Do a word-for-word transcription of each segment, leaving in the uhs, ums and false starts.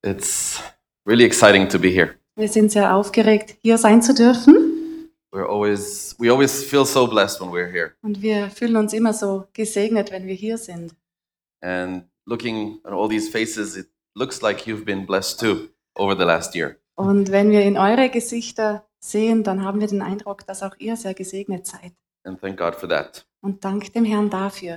It's really exciting to be here. Wir sind sehr aufgeregt, hier sein zu dürfen. We're always we always feel so blessed when we're here. Und wir fühlen uns immer so gesegnet, wenn wir hier sind. And looking at all these faces, it looks like you've been blessed too over the last year. Und wenn wir in eure Gesichter sehen, dann haben wir den Eindruck, dass auch ihr sehr gesegnet seid. And thank God for that. Und dank dem Herrn dafür.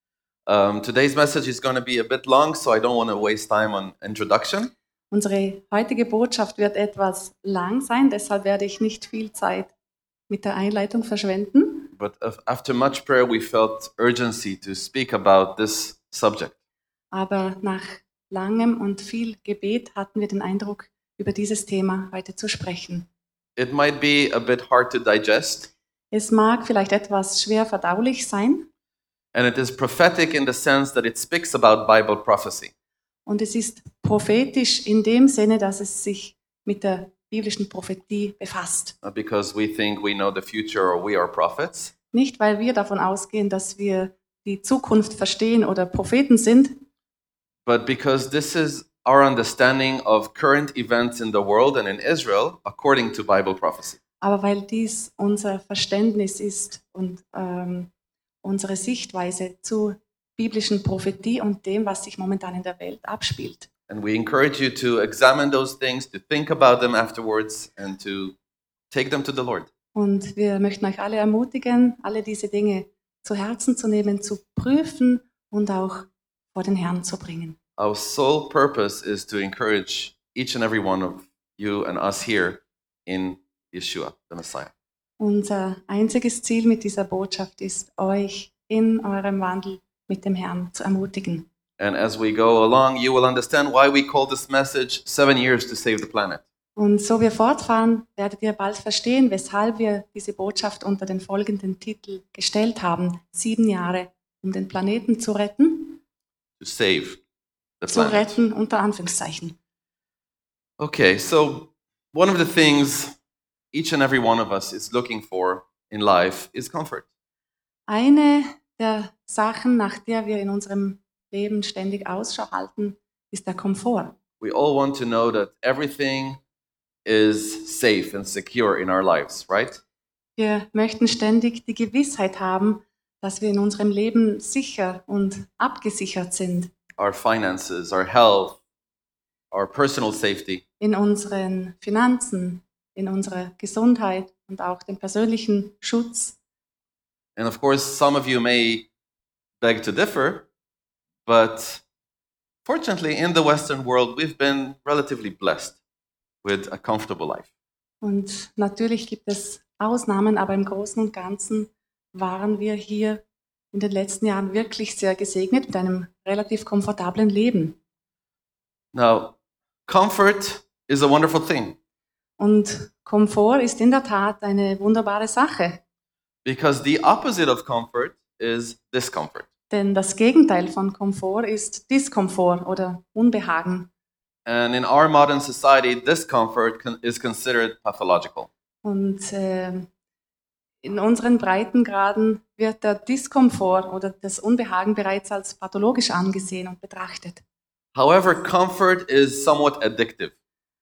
Um, today's message is going to be a bit long, so I don't want to waste time on introduction. Unsere heutige Botschaft wird etwas lang sein, deshalb werde ich nicht viel Zeit mit der Einleitung verschwenden. But after much prayer, we felt urgency to speak about this subject. Aber nach langem und viel Gebet hatten wir den Eindruck, über dieses Thema heute zu sprechen. It might be a bit hard to digest, Es mag vielleicht etwas schwer verdaulich sein and it is prophetic in the sense that it speaks about Bible prophecy. und es ist prophetisch in dem Sinne, dass es sich mit der biblischen Prophetie befasst. Not because we think we know the future or we are prophets, Nicht, weil wir davon ausgehen, dass wir die Zukunft verstehen oder Propheten sind, but because this is our understanding of current events in the world and in Israel according to Bible prophecy. aber weil dies unser Verständnis ist und ähm, unsere Sichtweise zu biblischen Prophetie und dem, was sich momentan in der Welt abspielt. And we encourage you to examine those things, to think about them afterwards, and to take them to the Lord. Und wir möchten euch alle ermutigen, alle diese Dinge zu Herzen zu nehmen, zu prüfen und auch vor den Herrn zu bringen. Our sole purpose is to encourage each and every one of you and us here in Yeshua, the Messiah. Unser einziges Ziel mit dieser Botschaft ist, euch in eurem Wandel mit dem Herrn zu ermutigen. And as we go along, you will understand why we call this message Seven Years to Save the Planet. Und so wir fortfahren, werdet ihr bald verstehen, weshalb wir diese Botschaft unter den folgenden Titel gestellt haben. Sieben Jahre, um den Planeten zu retten. To save the Zu planet. retten unter Anführungszeichen. Okay, so one of the things each and every one of us is looking for in life is comfort. Eine der Sachen, nach der wir in unserem Leben ständig Ausschau halten, ist der Komfort. We all want to know that everything is safe and secure in our lives, right? Wir möchten ständig die Gewissheit haben, dass wir in unserem Leben sicher und abgesichert sind. Our finances, our health, our personal safety. In unseren Finanzen, in unserer Gesundheit und auch dem persönlichen Schutz. And of course, some of you may beg to differ, but fortunately, in the Western world, we've been relatively blessed with a comfortable life. Und natürlich gibt es Ausnahmen, aber im Großen und Ganzen waren wir hier in den letzten Jahren wirklich sehr gesegnet mit einem relativ komfortablen Leben. Now, comfort is a wonderful thing Und Komfort ist in der Tat eine wunderbare Sache, because the opposite of comfort is discomfort. denn das Gegenteil von Komfort ist Diskomfort oder Unbehagen. And in our modern society, discomfort con- is considered pathological. Und äh, in unseren Breitengraden wird der Diskomfort oder das Unbehagen bereits als pathologisch angesehen und betrachtet. However, comfort is somewhat addictive.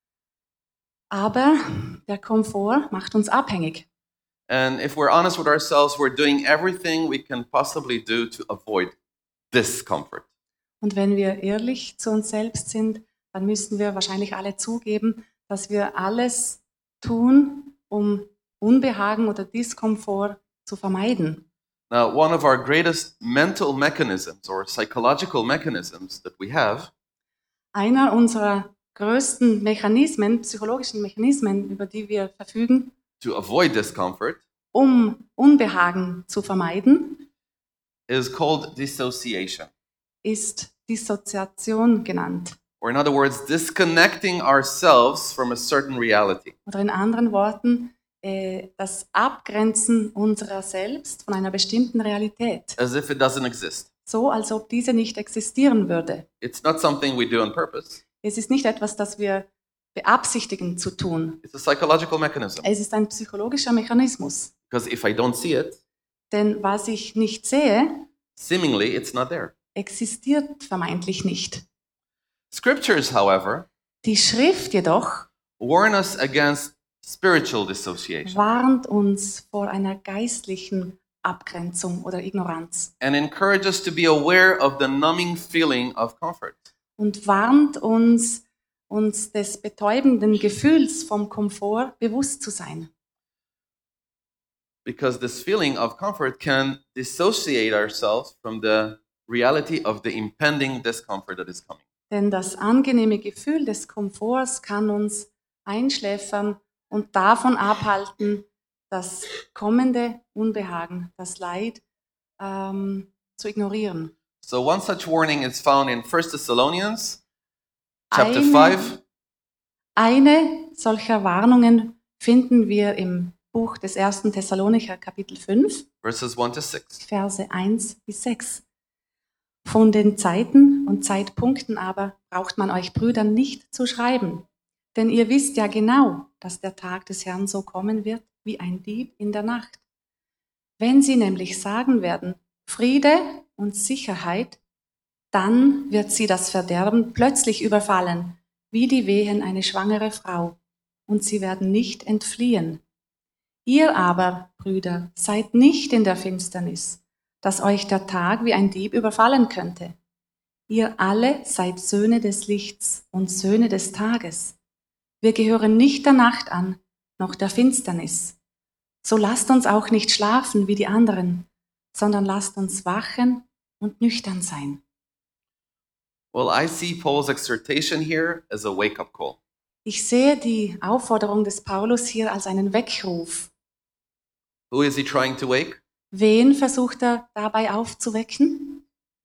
Aber der Komfort macht uns abhängig. And if we're honest with ourselves, we're doing everything we can possibly do to avoid discomfort. Und wenn wir ehrlich zu uns selbst sind, dann müssen wir wahrscheinlich alle zugeben, dass wir alles tun, um Unbehagen oder Diskomfort zu vermeiden. Now, one of our greatest mental mechanisms or psychological mechanisms that we have Einer unserer größten Mechanismen, psychologischen Mechanismen, über die wir verfügen, to avoid discomfort um Unbehagen zu vermeiden, is called dissociation. ist Dissoziation genannt. Or in other words, disconnecting ourselves from a certain reality. Oder in anderen Worten, äh, das Abgrenzen unserer selbst von einer bestimmten Realität. As if it doesn't exist. So, als ob diese nicht existieren würde. It's not something we do on purpose. Es ist nicht etwas, das wir beabsichtigen zu tun. It's a psychological mechanism. Es ist ein psychologischer Mechanismus. Because if I don't see it, Denn was ich nicht sehe, seemingly it's not there. existiert vermeintlich nicht. Scriptures, however, Die Schrift jedoch warn us against spiritual dissociation warnt uns vor einer geistlichen Abgrenzung oder Ignoranz and encourage us to be aware of the numbing feeling of comfort. und warnt uns, uns des betäubenden Gefühls vom Komfort bewusst zu sein. Because this feeling of comfort can dissociate ourselves from the reality of the impending discomfort that is coming. Denn das angenehme Gefühl des Komforts kann uns einschläfern und davon abhalten, das kommende Unbehagen, das Leid ähm, zu ignorieren. So one such warning is found in First Thessalonians chapter Eine- five, Eine solcher Warnungen finden wir im Buch des ersten Thessalonicher Kapitel fünf, verses one to six. Verse eins bis sechs. Von den Zeiten und Zeitpunkten aber braucht man euch Brüdern nicht zu schreiben, denn ihr wisst ja genau, dass der Tag des Herrn so kommen wird wie ein Dieb in der Nacht. Wenn sie nämlich sagen werden, Friede und Sicherheit, dann wird sie das Verderben plötzlich überfallen, wie die Wehen eine schwangere Frau, und sie werden nicht entfliehen. Ihr aber, Brüder, seid nicht in der Finsternis, dass euch der Tag wie ein Dieb überfallen könnte. Ihr alle seid Söhne des Lichts und Söhne des Tages. Wir gehören nicht der Nacht an, noch der Finsternis. So lasst uns auch nicht schlafen wie die anderen, sondern lasst uns wachen und nüchtern sein. Well, I see Paul's exhortation here as a wake-up call. Ich sehe die Aufforderung des Paulus hier als einen Weckruf. Who is he trying to wake? Wen versucht er dabei aufzuwecken?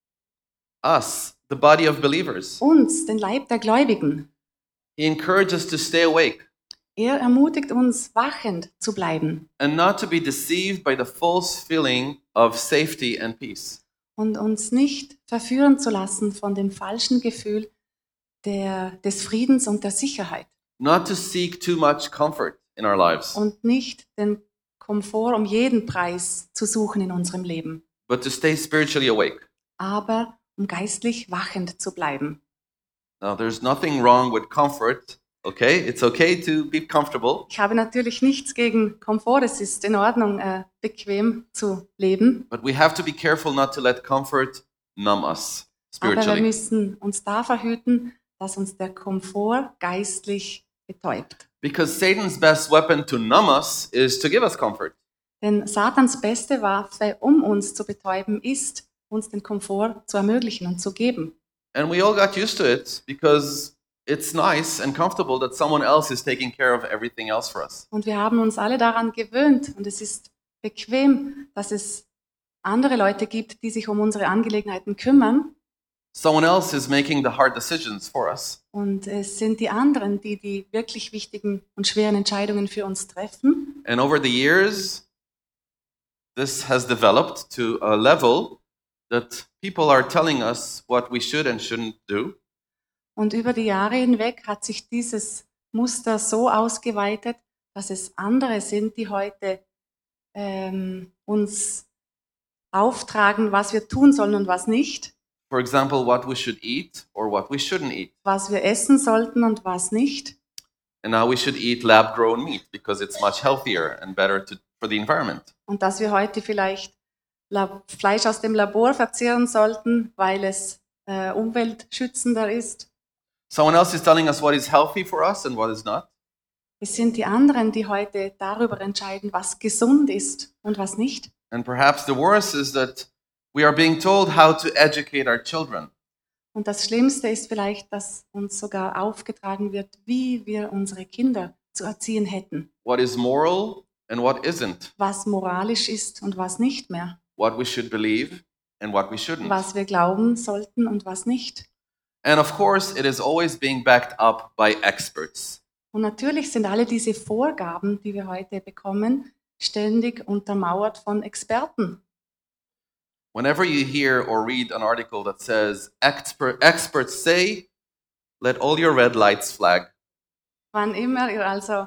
Us, the body of believers. Uns, den Leib der Gläubigen. He encourages us to stay awake Er ermutigt uns, wachend zu bleiben and not to be deceived by the false feeling of safety and peace. und uns nicht verführen zu lassen von dem falschen Gefühl der, des Friedens und der Sicherheit Not to seek too much comfort in our lives, und nicht den Komfort um jeden Preis zu suchen in unserem Leben, but to stay spiritually awake. aber um geistlich wachend zu bleiben. Now, there's nothing wrong with comfort, okay? It's okay to be comfortable, Ich habe natürlich nichts gegen Komfort, es ist in Ordnung, äh, bequem zu leben, but we have to be careful not to let comfort numb us aber wir spiritually. müssen uns da verhüten, dass uns der Komfort geistlich betäubt. Because Satan's best weapon to numb us is to give us comfort. Denn Satans beste Waffe, um uns zu betäuben, ist, uns den Komfort zu ermöglichen und zu geben. And we all got used to it because it's nice and comfortable that someone else is taking care of everything else for us. Und wir haben uns alle daran gewöhnt und es ist bequem, dass es andere Leute gibt, die sich um unsere Angelegenheiten kümmern. Someone else is making the hard decisions for us. Und es sind die anderen, die die wirklich wichtigen und schweren Entscheidungen für uns treffen. And over the years, this has developed to a level that people are telling us what we should and shouldn't do. Und über die Jahre hinweg hat sich dieses Muster so ausgeweitet, dass es andere sind, die heute ähm, uns auftragen, was wir tun sollen und was nicht, For example, what we should eat or what we shouldn't eat. was wir essen sollten und was nicht. And now we should eat lab-grown meat because it's much healthier and better to, for the environment. Und dass wir heute vielleicht Lab- Fleisch aus dem Labor verzehren sollten, weil es äh, umweltschützender ist. Someone else is telling us what is healthy for us and what is not. Es sind die anderen, die heute darüber entscheiden, was gesund ist und was nicht. And perhaps the worst is that we are being told how to educate our children. Und das Schlimmste ist vielleicht, dass uns sogar aufgetragen wird, wie wir unsere Kinder zu erziehen hätten. What is moral and what isn't. Was moralisch ist und was nicht mehr. What we should believe and what we shouldn't. Was wir glauben sollten und was nicht. And of course, it is always being backed up by experts. Und natürlich sind alle diese Vorgaben, die wir heute bekommen, ständig untermauert von Experten. Whenever you hear or read an article that says, Expert, experts say, let all your red lights flag. Wann immer ihr also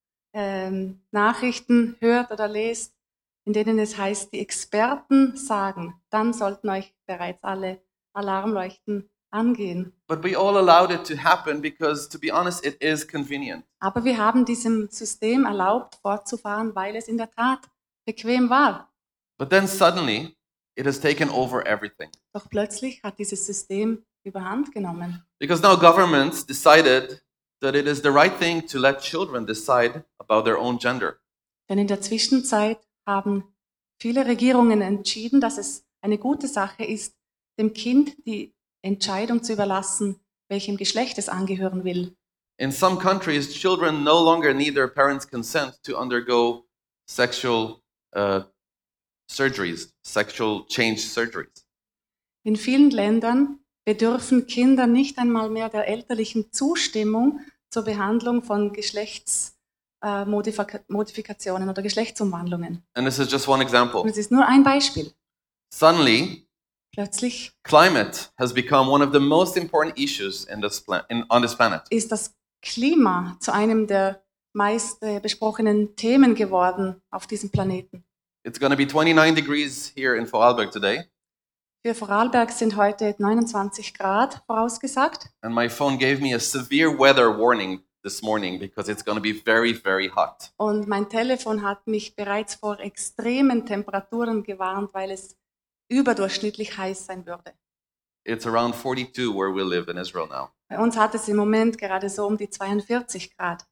ähm, Nachrichten hört oder lest, in denen es heißt, die Experten sagen, dann sollten euch bereits alle Alarmleuchten angehen. But we all allowed it to happen because, to be honest, it is convenient. Aber wir haben diesem System erlaubt, fortzufahren, weil es in der Tat bequem war. But then suddenly, it has taken over everything. Doch plötzlich hat dieses System überhand genommen. Because now governments decided that it is the right thing to let children decide about their own gender. Denn in der Zwischenzeit haben viele Regierungen entschieden, dass es eine gute Sache ist, dem Kind die Entscheidung zu überlassen, welchem Geschlecht es angehören will. In some countries, children no longer need their parents' consent to undergo sexual uh, surgeries, sexual change surgeries. In vielen Ländern bedürfen Kinder nicht einmal mehr der elterlichen Zustimmung zur Behandlung von Geschlechtsmodifikationen oder Geschlechtsumwandlungen. And this is just one Und example. es ist nur ein Beispiel. Suddenly, Plötzlich climate has become one of the most important issues in this plan- in, on this planet. ist das Klima zu einem der meist äh, besprochenen Themen geworden auf diesem Planeten. It's going to be twenty-nine degrees here in Vorarlberg today, Für Vorarlberg sind heute neunundzwanzig Grad vorausgesagt. and my phone gave me a severe weather warning this morning because it's going to be very, very hot. Und mein Telefon hat mich bereits vor extremen Temperaturen gewarnt, weil es überdurchschnittlich heiß sein würde. It's around forty-two where we live in Israel now. Bei uns hat es im Moment gerade so um die zweiundvierzig Grad.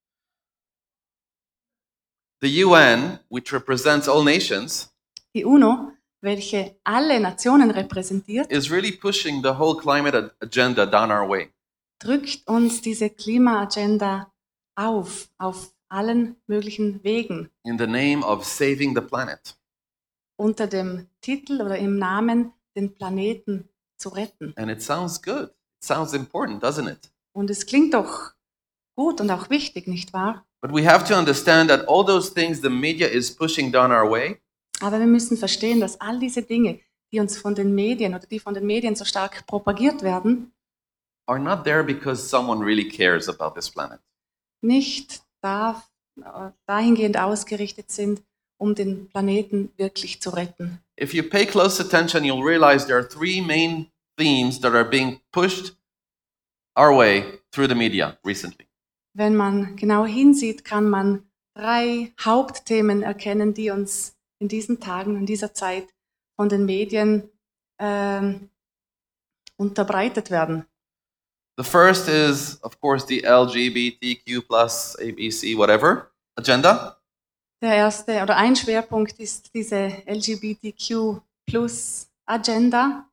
The U N, which represents all nations, Die UNO, welche alle Nationen repräsentiert, is really pushing the whole climate a- agenda down our way. drückt uns diese Klimaagenda auf, auf allen möglichen Wegen, in the name of saving the planet. unter dem Titel oder im Namen, den Planeten zu retten. And it sounds good. It sounds important, doesn't it? Und es klingt doch gut und auch wichtig, nicht wahr? But we have to understand that all those things the media is pushing down our way Aber wir müssen verstehen, dass all diese Dinge, die uns von den Medien oder die von den Medien so stark propagiert werden, are not there because someone really cares about this planet. nicht da, äh, dahingehend ausgerichtet sind, um den Planeten wirklich zu retten. If you pay close attention, you'll realize there are three main themes that are being pushed our way through the media recently. Wenn man genau hinsieht, kann man drei Hauptthemen erkennen, die uns in diesen Tagen, in dieser Zeit von den Medien ähm, unterbreitet werden. The first is, of course, the L G B T Q plus, A B C, whatever agenda. Der erste oder ein Schwerpunkt ist diese L G B T Q plus Agenda.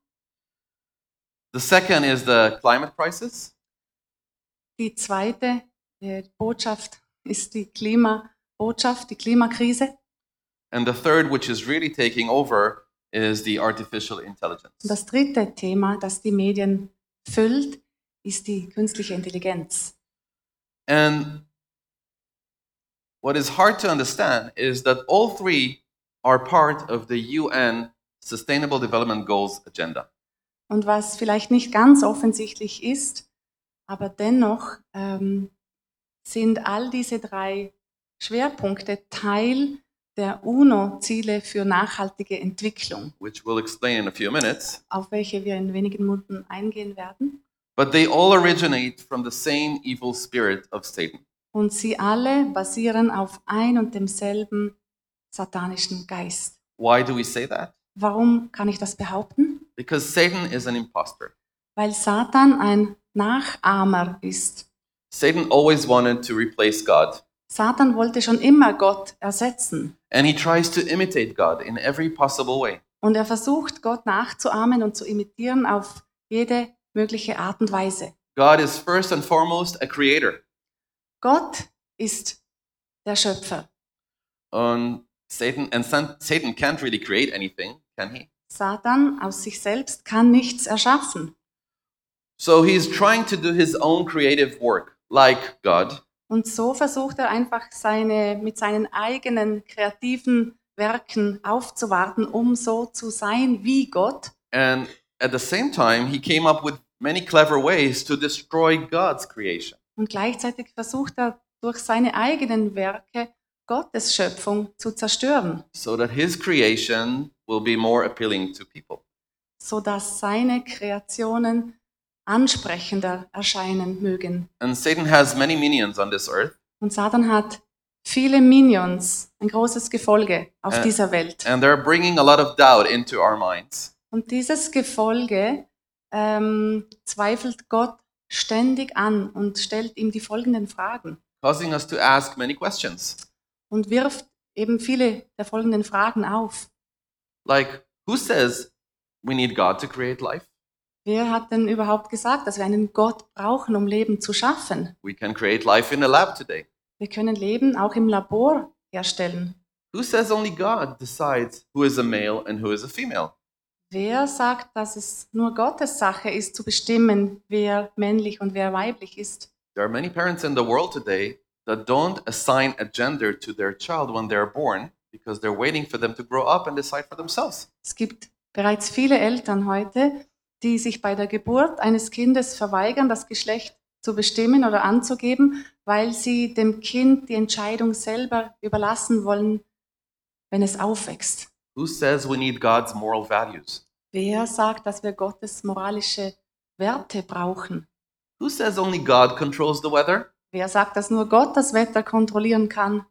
The second is the climate crisis. Die zweite äh, Botschaft ist die Klimabotschaft, die Klimakrise. And the third, which is really taking over, is the artificial intelligence. Und das dritte Thema, das die Medien füllt, ist die künstliche Intelligenz. And what is hard to understand is that all three are part of the U N Sustainable Development Goals agenda. Und was vielleicht nicht ganz offensichtlich ist, aber dennoch ähm, sind all diese drei Schwerpunkte Teil der UNO-Ziele für nachhaltige Entwicklung, which we'll explain in a few minutes. auf welche wir in wenigen Minuten eingehen werden. But they all originate from the same evil spirit of Satan. Und sie alle basieren auf ein und demselben satanischen Geist. Why do we say that? Warum kann ich das behaupten? Because Satan is an imposter. Weil Satan ein Nachahmer ist. Satan always wanted to replace God, Satan wollte schon immer Gott ersetzen. and he tries to imitate God in every possible way. Und er versucht, Gott nachzuahmen und zu imitieren auf jede mögliche Art und Weise. God is first and foremost a creator. Gott ist der Schöpfer. And Satan and San- Satan can't really create anything, can he? Satan aus sich selbst kann nichts erschaffen. So he's trying to do his own creative work, like God, Und so versucht er einfach seine, mit seinen eigenen kreativen Werken aufzuwarten, um so zu sein wie Gott. and at the same time, he came up with many clever ways to destroy God's creation. Und gleichzeitig versucht er durch seine eigenen Werke Gottes Schöpfung zu zerstören, so that his creation will be more appealing to people. sodass seine Kreationen ansprechender erscheinen mögen. And Satan has many minions on this earth, Und Satan hat viele Minions, ein großes Gefolge auf Äh, dieser Welt. and they're bringing a lot of doubt into our minds. Und dieses Gefolge ähm, zweifelt Gott ständig an und stellt ihm die folgenden Fragen Causing us to ask many questions. und wirft eben viele der folgenden Fragen auf. Like, who says we need God to create life? Wer hat denn überhaupt gesagt, dass wir einen Gott brauchen, um Leben zu schaffen? We can create life in a lab today. Wir können Leben auch im Labor herstellen. Who says only God decides who is a male and who is a female? Wer sagt, dass es nur Gottes Sache ist, zu bestimmen, wer männlich und wer weiblich ist? There are many parents in the world today that don't assign a gender to their child when they're born because they're waiting for them to grow up and decide for themselves. Es gibt bereits viele Eltern heute, die sich bei der Geburt eines Kindes verweigern, das Geschlecht zu bestimmen oder anzugeben, weil sie dem Kind die Entscheidung selber überlassen wollen, wenn es aufwächst. Who says we need God's moral values? Wer sagt, dass wir Gottes moralische Werte brauchen? Who says only God controls the weather? Wer sagt, dass nur Gott das Wetter kontrollieren kann?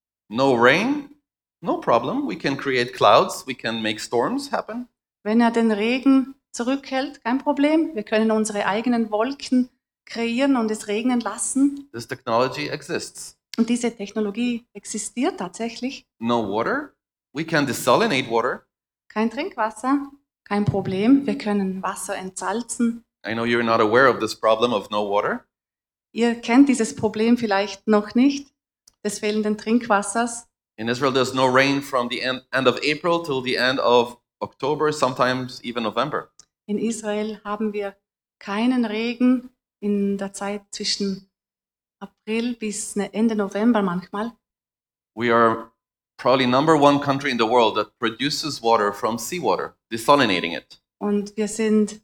No rain? No problem. We can create clouds. We can make storms happen. Wenn er den Regen zurückhält, kein Problem. Wir können unsere eigenen Wolken kreieren und es regnen lassen. This technology exists. Und diese Technologie existiert tatsächlich. No water? We can desalinate water. Kein Trinkwasser, kein Problem. Wir können Wasser entsalzen. I know you're not aware of this problem of no water, Ihr kennt dieses Problem vielleicht noch nicht, des fehlenden Trinkwassers. in Israel, there's no rain from the end, end of April till the end of October, sometimes even November. In Israel haben wir keinen Regen in der Zeit zwischen April bis Ende November manchmal. We are probably number one country in the world that produces water from seawater, desalinating it. Und wir sind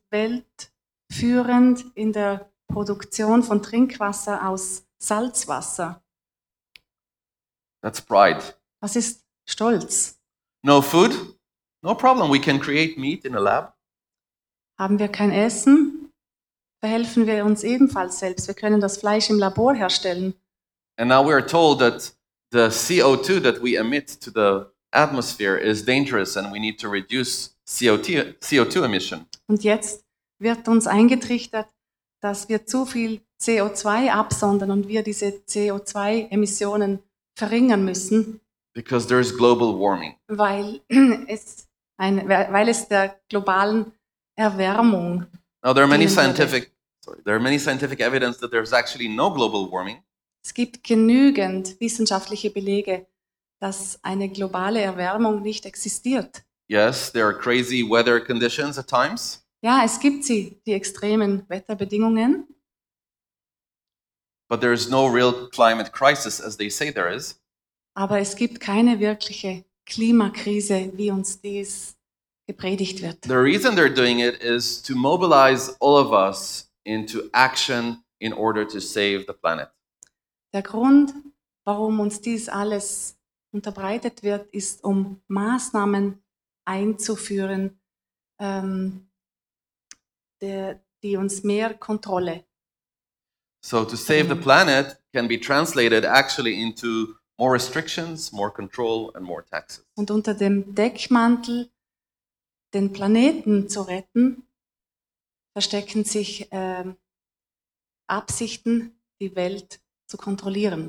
weltführend in der Produktion von Trinkwasser aus Salzwasser. That's pride. Das ist Stolz. No food? No problem. We can create meat in a lab. Haben wir kein Essen, verhelfen wir uns ebenfalls selbst. Wir können das Fleisch im Labor herstellen. And now we are told that the C O two that we emit to the atmosphere is dangerous and we need to reduce C O two emission. Und jetzt wird uns eingetrichtert, dass wir zu viel C O zwei absondern und wir diese C O zwei Emissionen verringern müssen, Because there's global warming. weil es, ein, weil es der globalen Erwärmung. Now there are many dienen würde. scientific sorry, there are many scientific evidence that there's actually no global warming. Es gibt genügend wissenschaftliche Belege, dass eine globale Erwärmung nicht existiert. Yes, there are crazy weather conditions at times, Ja, es gibt sie, die extremen Wetterbedingungen, but there's no real climate crisis as they say there is. aber es gibt keine wirkliche Klimakrise, wie uns dies gepredigt wird. The reason they're doing it is to mobilize all of us into action in order to save the planet. Der Grund, warum uns dies alles unterbreitet wird, ist, um Maßnahmen einzuführen, ähm, der, die uns mehr Kontrolle. So to save the planet can be translated actually into more restrictions, more control, and more taxes. Und unter dem Deckmantel, den Planeten zu retten, verstecken sich ähm, Absichten, die Welt zu kontrollieren.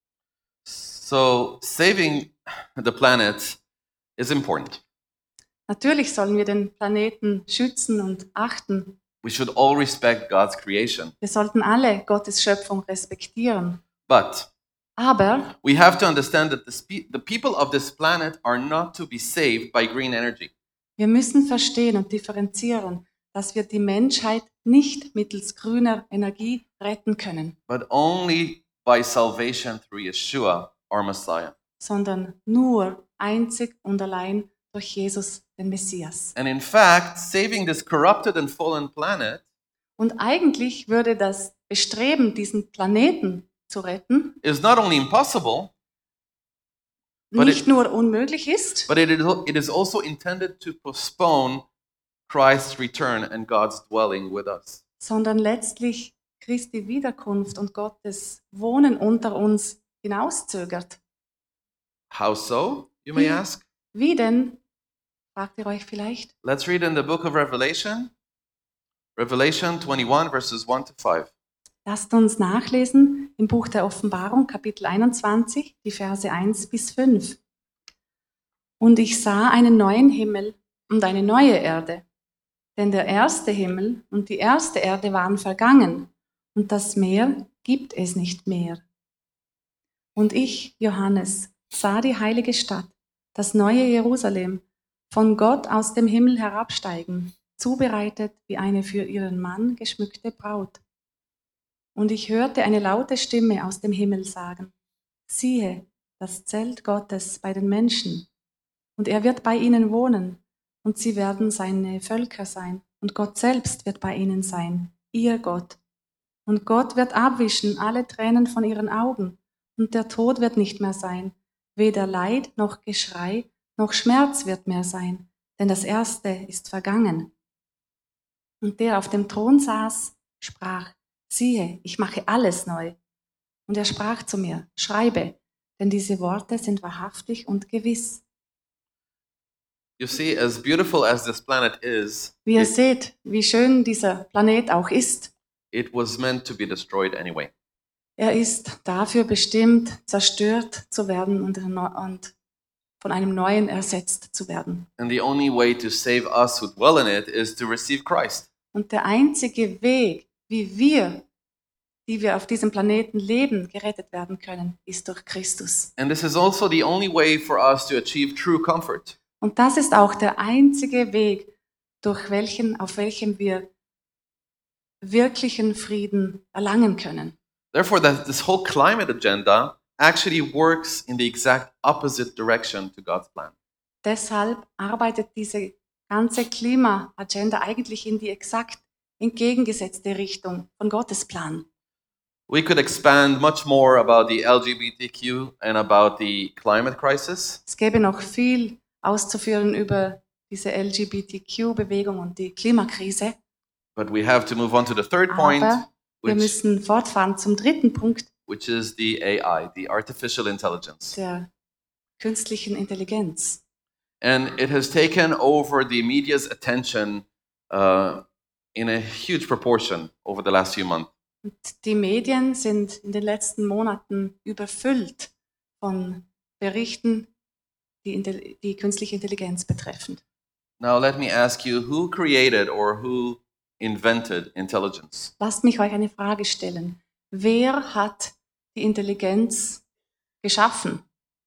So saving the planet is important. Natürlich sollen wir den Planeten schützen und achten. We should all respect God's creation. Wir sollten alle Gottes Schöpfung respektieren. But Aber we have to understand that the, spe- the people of this planet are not to be saved by green energy. wir müssen verstehen und differenzieren, dass wir die Menschheit nicht mittels grüner Energie retten können, but only by salvation through Yeshua, our Messiah. sondern nur einzig und allein durch Jesus, den Messias. And in fact, saving this corrupted and fallen planet Und eigentlich würde das Bestreben, diesen Planeten zu retten, is not only impossible, But nicht it- nur unmöglich ist, but it is, it is also intended to postpone Christ's return and God's dwelling with us. sondern letztlich Christi Wiederkunft und Gottes Wohnen unter uns hinauszögert. How so, you may Wie? ask? Wie denn? Fragt ihr euch vielleicht? Let's read in the book of Revelation, Revelation twenty-one, verses one to five. Lasst uns nachlesen im Buch der Offenbarung, Kapitel einundzwanzig, die Verse eins bis fünf. Und ich sah einen neuen Himmel und eine neue Erde, denn der erste Himmel und die erste Erde waren vergangen, und das Meer gibt es nicht mehr. Und ich, Johannes, sah die heilige Stadt, das neue Jerusalem, von Gott aus dem Himmel herabsteigen, zubereitet wie eine für ihren Mann geschmückte Braut. Und ich hörte eine laute Stimme aus dem Himmel sagen: Siehe, das Zelt Gottes bei den Menschen, und er wird bei ihnen wohnen, und sie werden seine Völker sein, und Gott selbst wird bei ihnen sein, ihr Gott. Und Gott wird abwischen alle Tränen von ihren Augen, und der Tod wird nicht mehr sein, weder Leid noch Geschrei noch Schmerz wird mehr sein, denn das Erste ist vergangen. Und der auf dem Thron saß, sprach: Siehe, ich mache alles neu. Und er sprach zu mir: Schreibe, denn diese Worte sind wahrhaftig und gewiss. You see, as beautiful as this planet is, Wie ihr it, seht, wie schön dieser Planet auch ist. it was meant to be destroyed anyway. Er ist dafür bestimmt, zerstört zu werden und, und von einem Neuen ersetzt zu werden. And the only way to save us who dwell in it is to receive Christ. Und der einzige Weg, wie wir, die wir auf diesem Planeten leben, gerettet werden können, ist durch Christus. And this is also the only way for us to achieve true comfort. Und das ist auch der einzige Weg, durch welchen, auf welchem wir wirklichen Frieden erlangen können. Therefore, that this whole climate agenda actually works in the exact opposite direction to God's plan. Deshalb arbeitet diese ganze Klima-Agenda eigentlich in die exakt entgegengesetzte Richtung von Gottes Plan. We could expand much more about the L G B T Q and about the climate crisis, Es gäbe noch viel auszuführen über diese L G B T Q-Bewegung und die Klimakrise, but we have to move on to the third point, aber wir which, müssen fortfahren zum dritten Punkt, which is the A I, the artificial intelligence. der künstlichen Intelligenz. And it has taken over the media's attention uh, in a huge proportion over the last few months. Und die Medien sind in den letzten Monaten überfüllt von Berichten, die, Intelli- die künstliche Intelligenz betreffend. Now, let me ask you, who created or who invented intelligence? Lasst mich euch eine Frage stellen. Wer hat die Intelligenz geschaffen?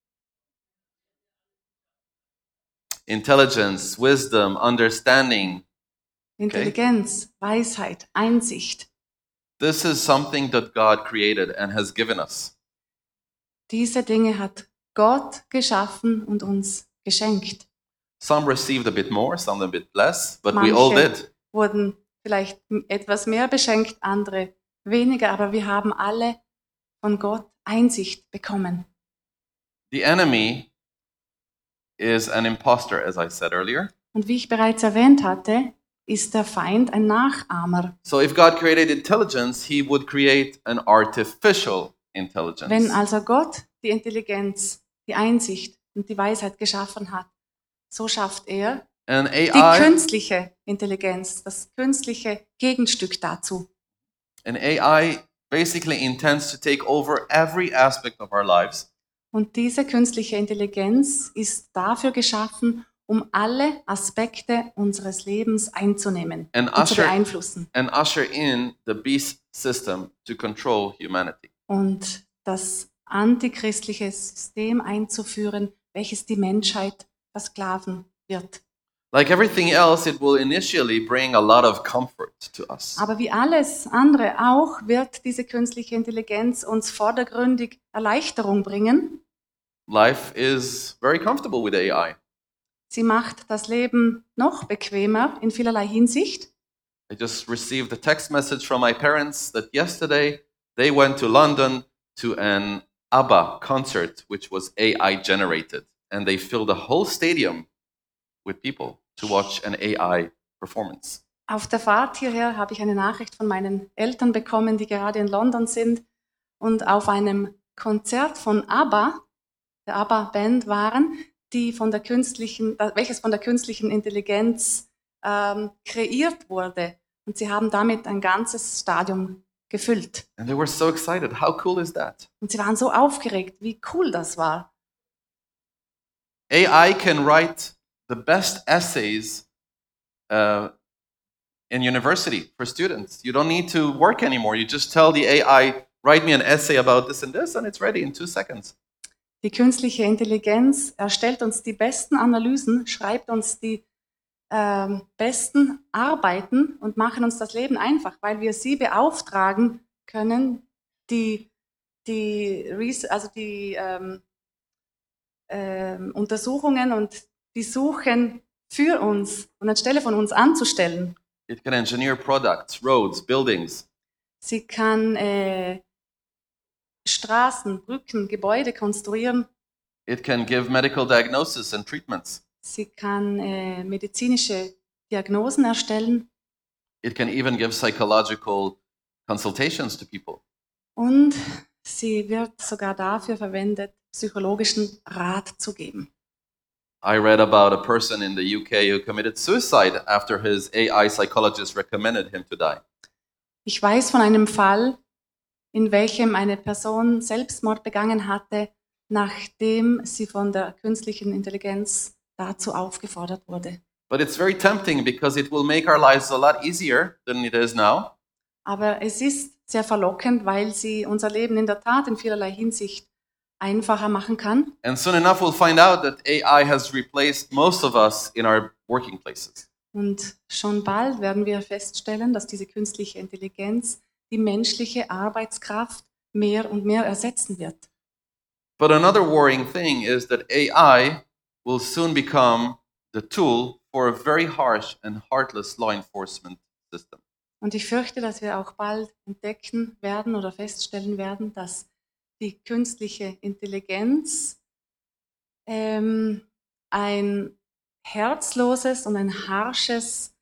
Intelligence, wisdom, understanding. Intelligenz, Weisheit, Einsicht. This is something that God created and has given us. Diese Dinge hat Gott geschaffen und uns geschenkt. Some received a bit more, some a bit less, but we all Manche did. wurden vielleicht etwas mehr beschenkt, andere weniger, aber wir haben alle von Gott Einsicht bekommen. The enemy is an imposter, as I said earlier. Und wie ich bereits erwähnt hatte, ist der Feind ein Nachahmer. So if God created intelligence, he would create an artificial intelligence. Wenn also Gott die Intelligenz, die Einsicht und die Weisheit geschaffen hat, so schafft er And die A I, künstliche Intelligenz, das künstliche Gegenstück dazu. and A I basically intends to take over every aspect of our lives. Und diese künstliche Intelligenz ist dafür geschaffen, um alle Aspekte unseres Lebens einzunehmen And und zu usher, beeinflussen and usher in the beast system to control humanity. und das antichristliche System einzuführen, welches die Menschheit versklaven wird. Like everything else, it will initially bring a lot of comfort to us. Aber wie alles andere auch wird diese künstliche Intelligenz uns vordergründig Erleichterung bringen. Life is very comfortable with A I. Sie macht das Leben noch bequemer in vielerlei Hinsicht. I just received a text message from my parents that yesterday they went to London to an ABBA concert, which was A I generated, and they filled the whole stadium with people to watch an A I performance. Auf der Fahrt hierher habe ich eine Nachricht von meinen Eltern bekommen, die gerade in London sind und auf einem Konzert von ABBA, der ABBA-Band waren, die von der künstlichen, welches von der künstlichen Intelligenz ähm, kreiert wurde. Und sie haben damit ein ganzes Stadion gefüllt. And they were so excited. How cool is that? Und sie waren so aufgeregt, wie cool das war. A I can write the best essays uh, in university for students. You don't need to work anymore. You just tell the A I, write me an essay about this and this, and it's ready in two seconds. Die künstliche Intelligenz erstellt uns die besten Analysen, schreibt uns die ähm, besten Arbeiten und machen uns das Leben einfach, weil wir sie beauftragen können, die, die, also die ähm, ähm, Untersuchungen und die Suchen für uns und anstelle von uns anzustellen. It can engineer products, roads, buildings. Sie kann äh, Straßen, Brücken, Gebäude konstruieren. It can give medical diagnosis and treatments. Sie kann äh, medizinische Diagnosen erstellen. It can even give psychological consultations to people. Und sie wird sogar dafür verwendet, psychologischen Rat zu geben. I read about a person in the U K who committed suicide after his A I psychologist recommended him to die. Ich weiß von einem Fall, in welchem eine Person Selbstmord begangen hatte, nachdem sie von der künstlichen Intelligenz dazu aufgefordert wurde. But it's very tempting because it will make our lives a lot easier than it is now. Aber es ist sehr verlockend, weil sie unser Leben in der Tat in vielerlei Hinsicht einfacher machen kann. And soon enough we'll find out that A I has replaced most of us in our working places. Und schon bald werden wir feststellen, dass diese künstliche Intelligenz die menschliche Arbeitskraft mehr und mehr ersetzen wird. But another worrying thing is that A I will soon become the tool for a very harsh and heartless law enforcement system. Und ich fürchte, dass wir auch bald entdecken werden oder feststellen werden, dass die künstliche Intelligenz ähm, ein herzloses und ein harsches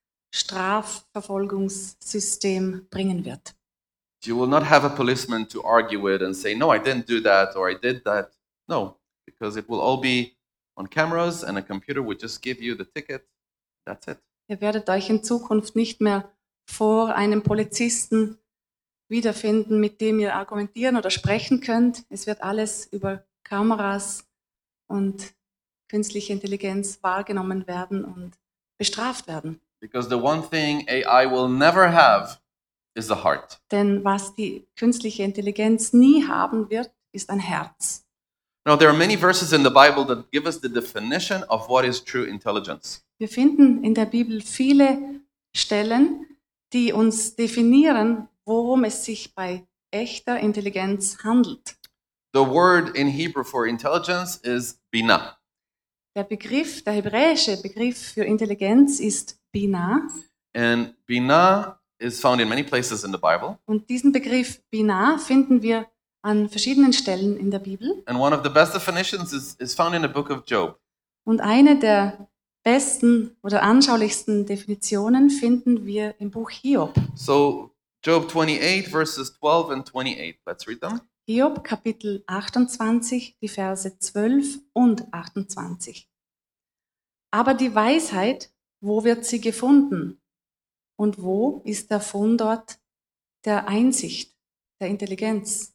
Strafverfolgungssystem bringen wird. You will not have a policeman to argue with and say, no, I didn't do that or I did that. No, because it will all be on cameras and a computer will just give you the ticket. That's it. Ihr werdet euch in Zukunft nicht mehr vor einem Polizisten wiederfinden, mit dem ihr argumentieren oder sprechen könnt. Es wird alles über Kameras und künstliche Intelligenz wahrgenommen werden und bestraft werden. Because the one thing A I will never have is a heart. Denn was die künstliche Intelligenz nie haben wird, ist ein Herz. Now, there are many verses in the Bible that give us the definition of what is true intelligence. Wir finden in der Bibel viele Stellen, die uns definieren, worum es sich bei echter Intelligenz handelt. The word in Hebrew for intelligence is binah. Der Begriff, der hebräische Begriff für Intelligenz ist Binah. And binah is found in many places in the Bible. Und diesen Begriff Binah finden wir an verschiedenen Stellen in der Bibel. And one of the best definitions is, is found in the book of Job. Und eine der besten oder anschaulichsten Definitionen finden wir im Buch Hiob. So Job twenty-eight verses twelve and twenty-eight. Let's read them. Hiob Kapitel achtundzwanzig, die Verse zwölf und achtundzwanzig. Aber die Weisheit, wo wird sie gefunden? Und wo ist der Fundort der Einsicht, der Intelligenz?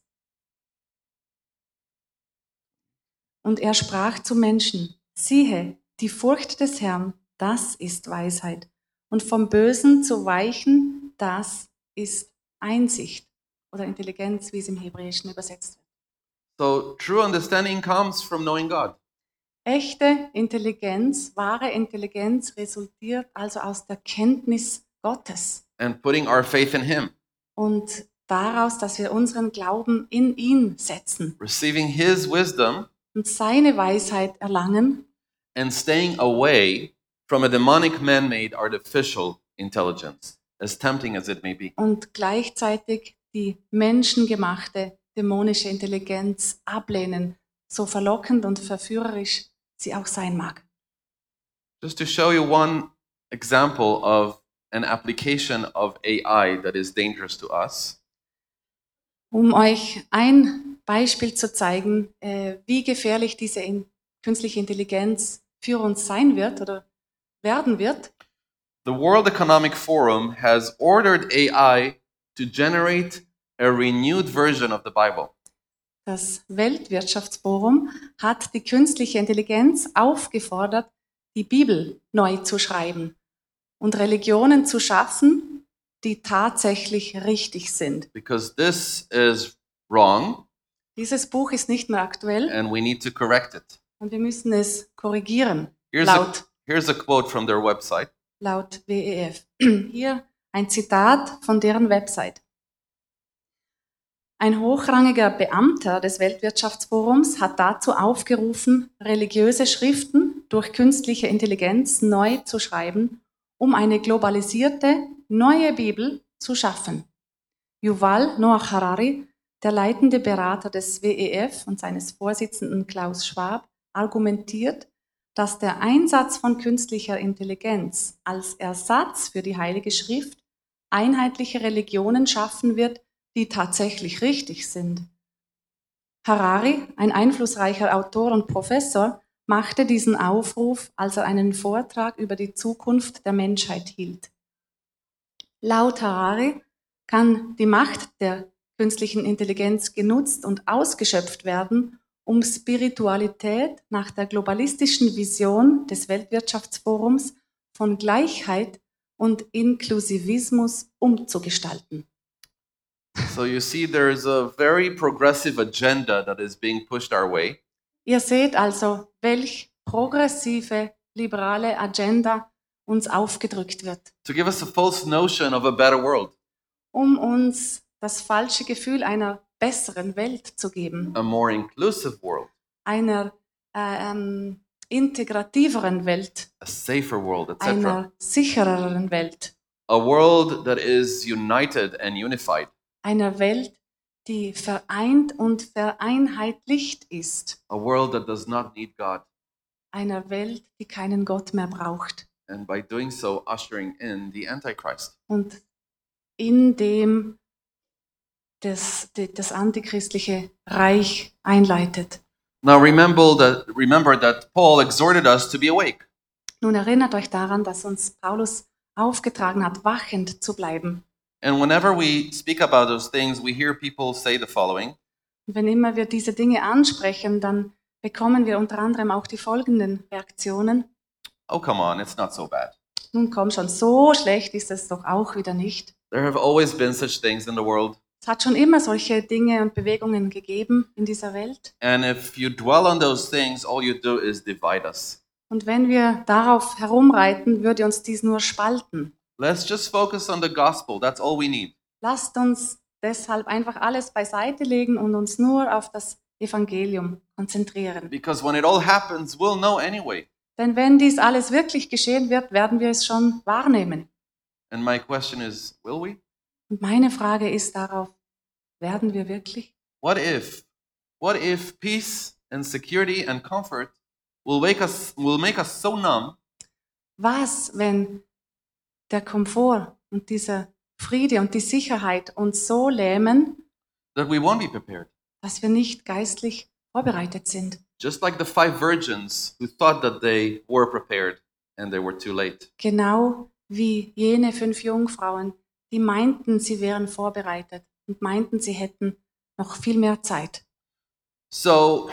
Und er sprach zu Menschen, siehe, die Furcht des Herrn, das ist Weisheit. Und vom Bösen zu weichen, das ist Einsicht oder Intelligenz, wie es im Hebräischen übersetzt wird. So true understanding comes from knowing God. Echte Intelligenz, wahre Intelligenz resultiert also aus der Kenntnis Gottes. And putting our faith in Him. Und daraus, dass wir unseren Glauben in ihn setzen. Receiving His wisdom. Und seine Weisheit erlangen. And staying away from a demonic man-made artificial intelligence, as tempting as it may be. Und gleichzeitig die menschengemachte dämonische Intelligenz ablehnen, so verlockend und verführerisch sie auch sein mag. Just to show you one example of an application of A I that is dangerous to us. Um euch ein Beispiel zu zeigen, äh, wie gefährlich diese in, künstliche Intelligenz für uns sein wird oder werden wird. The World Economic Forum has ordered A I to generate a renewed version of the Bible. Das Weltwirtschaftsforum hat die künstliche Intelligenz aufgefordert, die Bibel neu zu schreiben und Religionen zu schaffen, die tatsächlich richtig sind. Because this is wrong Dieses Buch ist nicht mehr aktuell and we need to correct it. und wir müssen es korrigieren, Here's a, laut, here's a quote from their website. laut W E F. Hier ein Zitat von deren Website. Ein hochrangiger Beamter des Weltwirtschaftsforums hat dazu aufgerufen, religiöse Schriften durch künstliche Intelligenz neu zu schreiben, um eine globalisierte, neue Bibel zu schaffen. Yuval Noah Harari, der leitende Berater des W E F und seines Vorsitzenden Klaus Schwab, argumentiert, dass der Einsatz von künstlicher Intelligenz als Ersatz für die Heilige Schrift einheitliche Religionen schaffen wird, die tatsächlich richtig sind. Harari, ein einflussreicher Autor und Professor, machte diesen Aufruf, als er einen Vortrag über die Zukunft der Menschheit hielt. Laut Harari kann die Macht der künstlichen Intelligenz genutzt und ausgeschöpft werden, um Spiritualität nach der globalistischen Vision des Weltwirtschaftsforums von Gleichheit und Inklusivismus umzugestalten. So you see, there's a very progressive agenda that is being pushed our way. Ihr seht also, welch progressive, liberale Agenda uns aufgedrückt wird, To give us a false notion of a better world, um uns das falsche Gefühl einer besseren Welt zu geben, a more inclusive world, einer äh, ähm, integrativeren Welt, a safer world, et cetera. einer sichereren Welt, A world that is united and unified. einer Welt, die vereint und vereinheitlicht ist, A world that does not need God. einer Welt, die keinen Gott mehr braucht And by doing so, ushering in the Antichrist. und in dem das, das antichristliche Reich einleitet. Now remember that, remember that Paul exhorted us to be awake. Nun erinnert euch daran, dass uns Paulus aufgetragen hat, wachend zu bleiben. And whenever we speak about those things, we hear people say the following. Und wenn immer wir diese Dinge ansprechen, dann bekommen wir unter anderem auch die folgenden Reaktionen. Oh, come on, it's not so bad. Nun komm schon, so schlecht ist es doch auch wieder nicht. There have always been such things in the world. Es hat schon immer solche Dinge und Bewegungen gegeben in dieser Welt. And if you dwell on those things, all you do is divide us. Und wenn wir darauf herumreiten, würde uns dies nur spalten. Let's just focus on the gospel. That's all we need. Lasst uns deshalb einfach alles beiseite legen und uns nur auf das Evangelium konzentrieren. Because when it all happens, we'll know anyway. Denn wenn dies alles wirklich geschehen wird, werden wir es schon wahrnehmen. And my question is, will we? Und meine Frage ist darauf, werden wir wirklich? What if? What if peace and security and comfort will make us will make us so numb Was, wenn der Komfort und dieser Friede und die Sicherheit uns so lähmen, that we won't be prepared? dass wir nicht geistlich vorbereitet sind? Just like the five virgins who thought that they were prepared and they were too late. Genau wie jene fünf Jungfrauen, die meinten, sie wären vorbereitet und meinten, sie hätten noch viel mehr Zeit. So,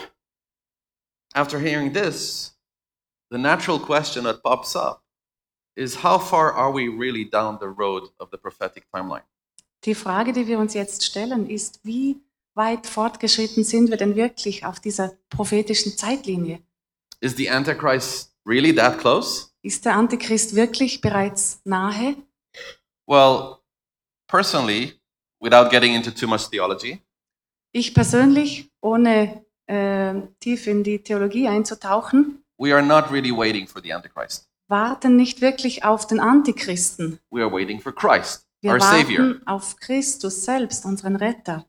after hearing this, the natural question that pops up is how far are we really down the road of the prophetic timeline? Die Frage, die wir uns jetzt stellen, ist, wie weit fortgeschritten sind wir denn wirklich auf dieser prophetischen Zeitlinie? Is the Antichrist really that close? Ist der Antichrist wirklich bereits nahe? Well, personally, without getting into too much theology, Ich persönlich, ohne äh, tief in die Theologie einzutauchen, we are not really waiting for the Antichrist. warten nicht wirklich auf den Antichristen. We are waiting for Christ, Wir our Savior. warten auf Christus selbst, unseren Retter.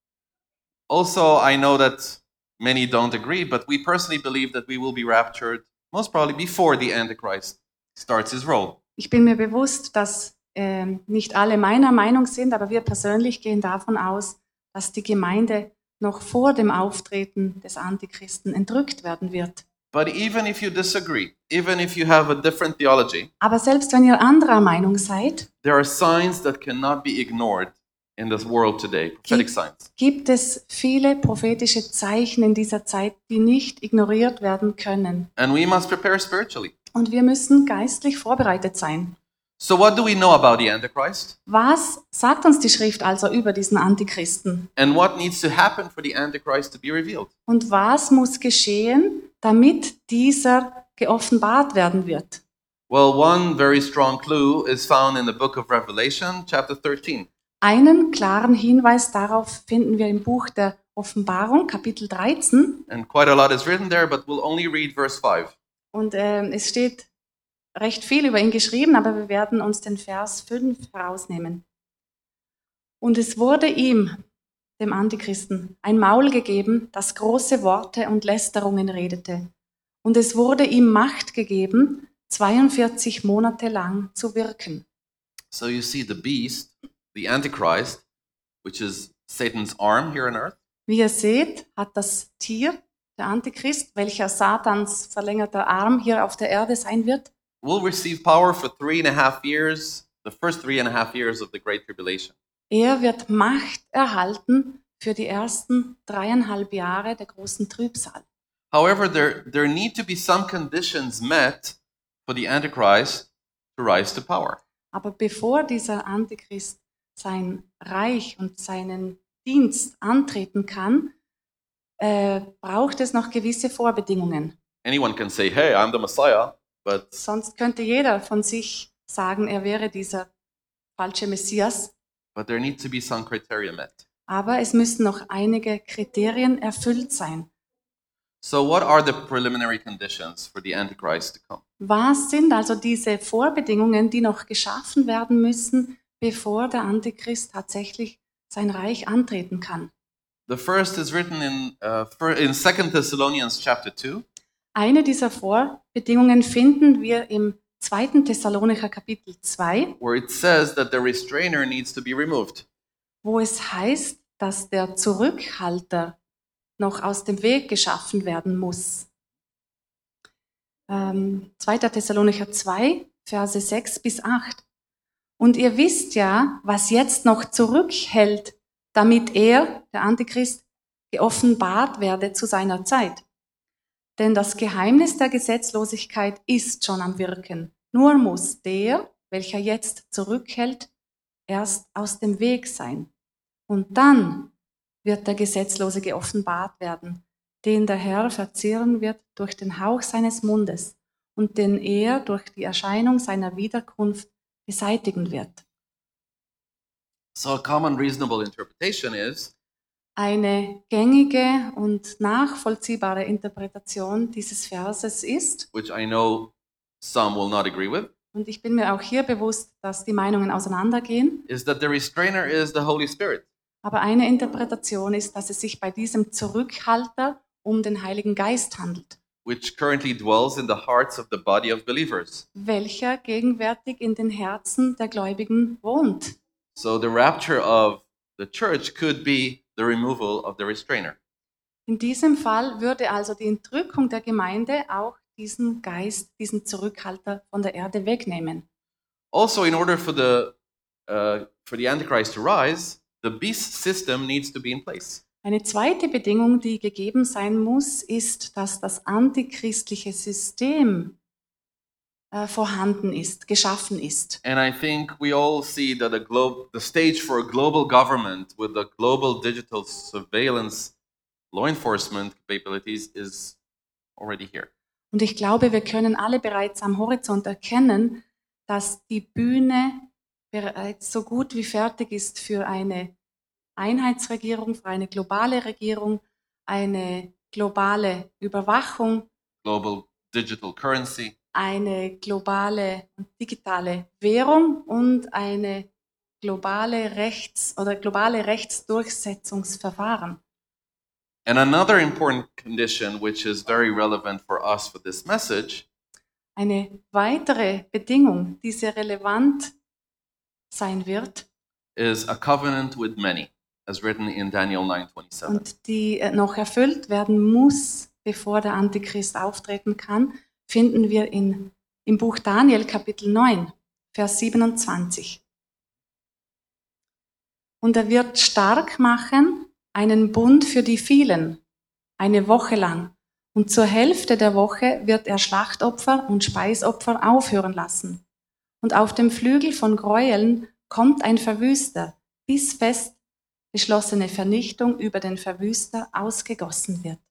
Also, I know that many don't agree, but we personally believe that we will be raptured most probably before the Antichrist starts his role. Ich bin mir bewusst, dass ähm, nicht alle meiner Meinung sind, aber wir persönlich gehen davon aus, dass die Gemeinde noch vor dem Auftreten des Antichristen entrückt werden wird. But even if you disagree, even if you have a different theology, Aber selbst wenn ihr anderer Meinung seid, there are signs that cannot be ignored in this world today, prophetic signs. gibt es viele prophetische Zeichen in dieser Zeit, die nicht ignoriert werden können. And we must prepare spiritually. Und wir müssen geistlich vorbereitet sein. So what do we know about the Antichrist? Was sagt uns die Schrift also über diesen Antichristen? And what needs to happen for the Antichrist to be revealed? Und was muss geschehen, damit dieser geoffenbart werden wird? Well, one very strong clue is found in the book of Revelation, chapter thirteen. Einen klaren Hinweis darauf finden wir im Buch der Offenbarung, Kapitel dreizehn. And quite a lot is written there, but we'll only read verse five. Und ähm, es steht recht viel über ihn geschrieben, aber wir werden uns den Vers fünf herausnehmen. Und es wurde ihm, dem Antichristen, ein Maul gegeben, das große Worte und Lästerungen redete. Und es wurde ihm Macht gegeben, zweiundvierzig Monate lang zu wirken. So you see the beast, the Antichrist, which is Satan's arm here on earth, Wie ihr seht, hat das Tier, der Antichrist, welcher Satans verlängerter Arm hier auf der Erde sein wird, will receive power for three and a half years, the first three and a half years of the Great Tribulation. er wird Macht erhalten für die ersten dreieinhalb Jahre der großen Trübsal. However, there, there need to be some conditions met for the Antichrist to rise to power. Aber bevor dieser Antichrist sein Reich und seinen Dienst antreten kann, äh, braucht es noch gewisse Vorbedingungen. Anyone can say, hey, I'm the Messiah, but Sonst könnte jeder von sich sagen, er wäre dieser falsche Messias. but there need to be some criteria met. Aber es müssen noch einige Kriterien erfüllt sein. So what are the preliminary conditions for the Antichrist to come? Was sind also diese Vorbedingungen, die noch geschaffen werden müssen, bevor der Antichrist tatsächlich sein Reich antreten kann? The first is written in uh, fir- in Second Thessalonians chapter two, Eine dieser Vorbedingungen finden wir im zweiten Thessalonicher Kapitel zwei, where it says that the restrainer needs to be removed. wo es heißt, dass der Zurückhalter noch aus dem Weg geschaffen werden muss. Ähm, zweiter Thessalonicher zwei, Verse sechs bis acht. Und ihr wisst ja, was jetzt noch zurückhält, damit er, der Antichrist, geoffenbart werde zu seiner Zeit. Denn das Geheimnis der Gesetzlosigkeit ist schon am Wirken. Nur muss der, welcher jetzt zurückhält, erst aus dem Weg sein. Und dann wird der Gesetzlose geoffenbart werden, den der Herr verzehren wird durch den Hauch seines Mundes und den er durch die Erscheinung seiner Wiederkunft beseitigen wird. So a common reasonable interpretation is Eine gängige und nachvollziehbare Interpretation dieses Verses ist, which I know some will not agree with, und ich bin mir auch hier bewusst, dass die Meinungen auseinandergehen, is that the restrainer is the Holy Spirit. aber eine Interpretation ist, dass es sich bei diesem Zurückhalter um den Heiligen Geist handelt, Which currently dwells in the hearts of the body of believers. welcher gegenwärtig in den Herzen der Gläubigen wohnt. So the rapture of the church could be the removal of the restrainer. In diesem Fall würde also die Entrückung der Gemeinde auch diesen Geist, diesen Zurückhalter von der Erde wegnehmen. Also, in order for the uh, for the Antichrist to rise, the beast system needs to be in place. Eine zweite Bedingung, die gegeben sein muss, ist, dass das antichristliche System äh, vorhanden ist, geschaffen ist. And I think we all see that the globe, the stage for a global government with the global digital surveillance law enforcement capabilities is already here. Und ich glaube, wir können alle bereits am Horizont erkennen, dass die Bühne bereits so gut wie fertig ist für eine Einheitsregierung, für eine globale Regierung, eine globale Überwachung, Global digital currency, eine globale und digitale Währung und eine globale Rechts- oder globale Rechtsdurchsetzungsverfahren. and another important condition, which is very relevant for us for this message, Eine weitere Bedingung, die sehr relevant sein wird is a covenant with many, as written in Daniel nine twenty-seven. und die äh, noch erfüllt werden muss, bevor der Antichrist auftreten kann, finden wir in, im Buch Daniel Kapitel neun, Vers siebenundzwanzig. Und er wird stark machen einen Bund für die vielen, eine Woche lang. Und zur Hälfte der Woche wird er Schlachtopfer und Speisopfer aufhören lassen. Und auf dem Flügel von Gräueln kommt ein Verwüster, bis fest beschlossene Vernichtung über den Verwüster ausgegossen wird.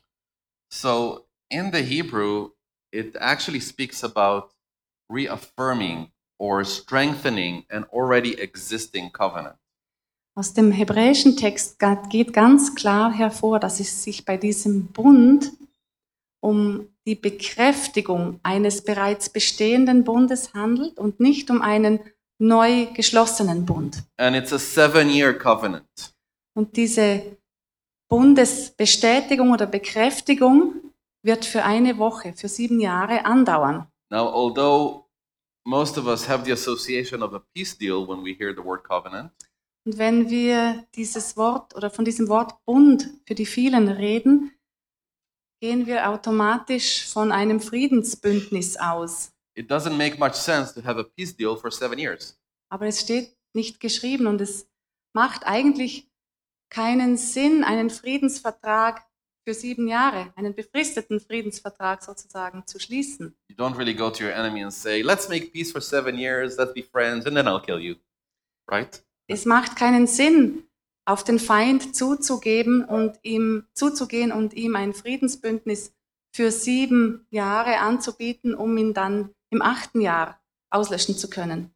So in the Hebrew, it actually speaks about reaffirming or strengthening an already existing covenant. Aus dem hebräischen Text geht ganz klar hervor, dass es sich bei diesem Bund um die Bekräftigung eines bereits bestehenden Bundes handelt und nicht um einen neu geschlossenen Bund. And it's a seven-year covenant. Und diese Bundesbestätigung oder Bekräftigung wird für eine Woche, für sieben Jahre andauern. Now, although most of us have the association of a peace deal when we hear the word covenant, Und wenn wir dieses Wort oder von diesem Wort Bund für die vielen reden, gehen wir automatisch von einem Friedensbündnis aus. it doesn't make much sense to have a peace deal for seven years. Aber es steht nicht geschrieben und es macht eigentlich keinen Sinn, einen Friedensvertrag für sieben Jahre, einen befristeten Friedensvertrag sozusagen zu schließen. You don't really go to your enemy and say, let's make peace for seven years, let's be friends, and then I'll kill you. Right? Es macht keinen Sinn, auf den Feind zuzugeben und ihm zuzugehen und ihm ein Friedensbündnis für sieben Jahre anzubieten, um ihn dann im achten Jahr auslöschen zu können.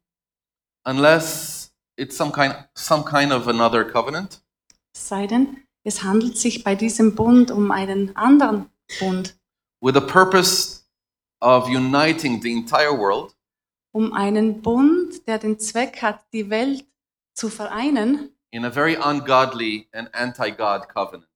Unless it's some kind, some kind of another covenant. Es sei denn, es handelt sich bei diesem Bund um einen anderen Bund, With the purpose of uniting the entire world, um einen Bund, der den Zweck hat, die Welt zu vereinen, in a very ungodly and anti-God covenant.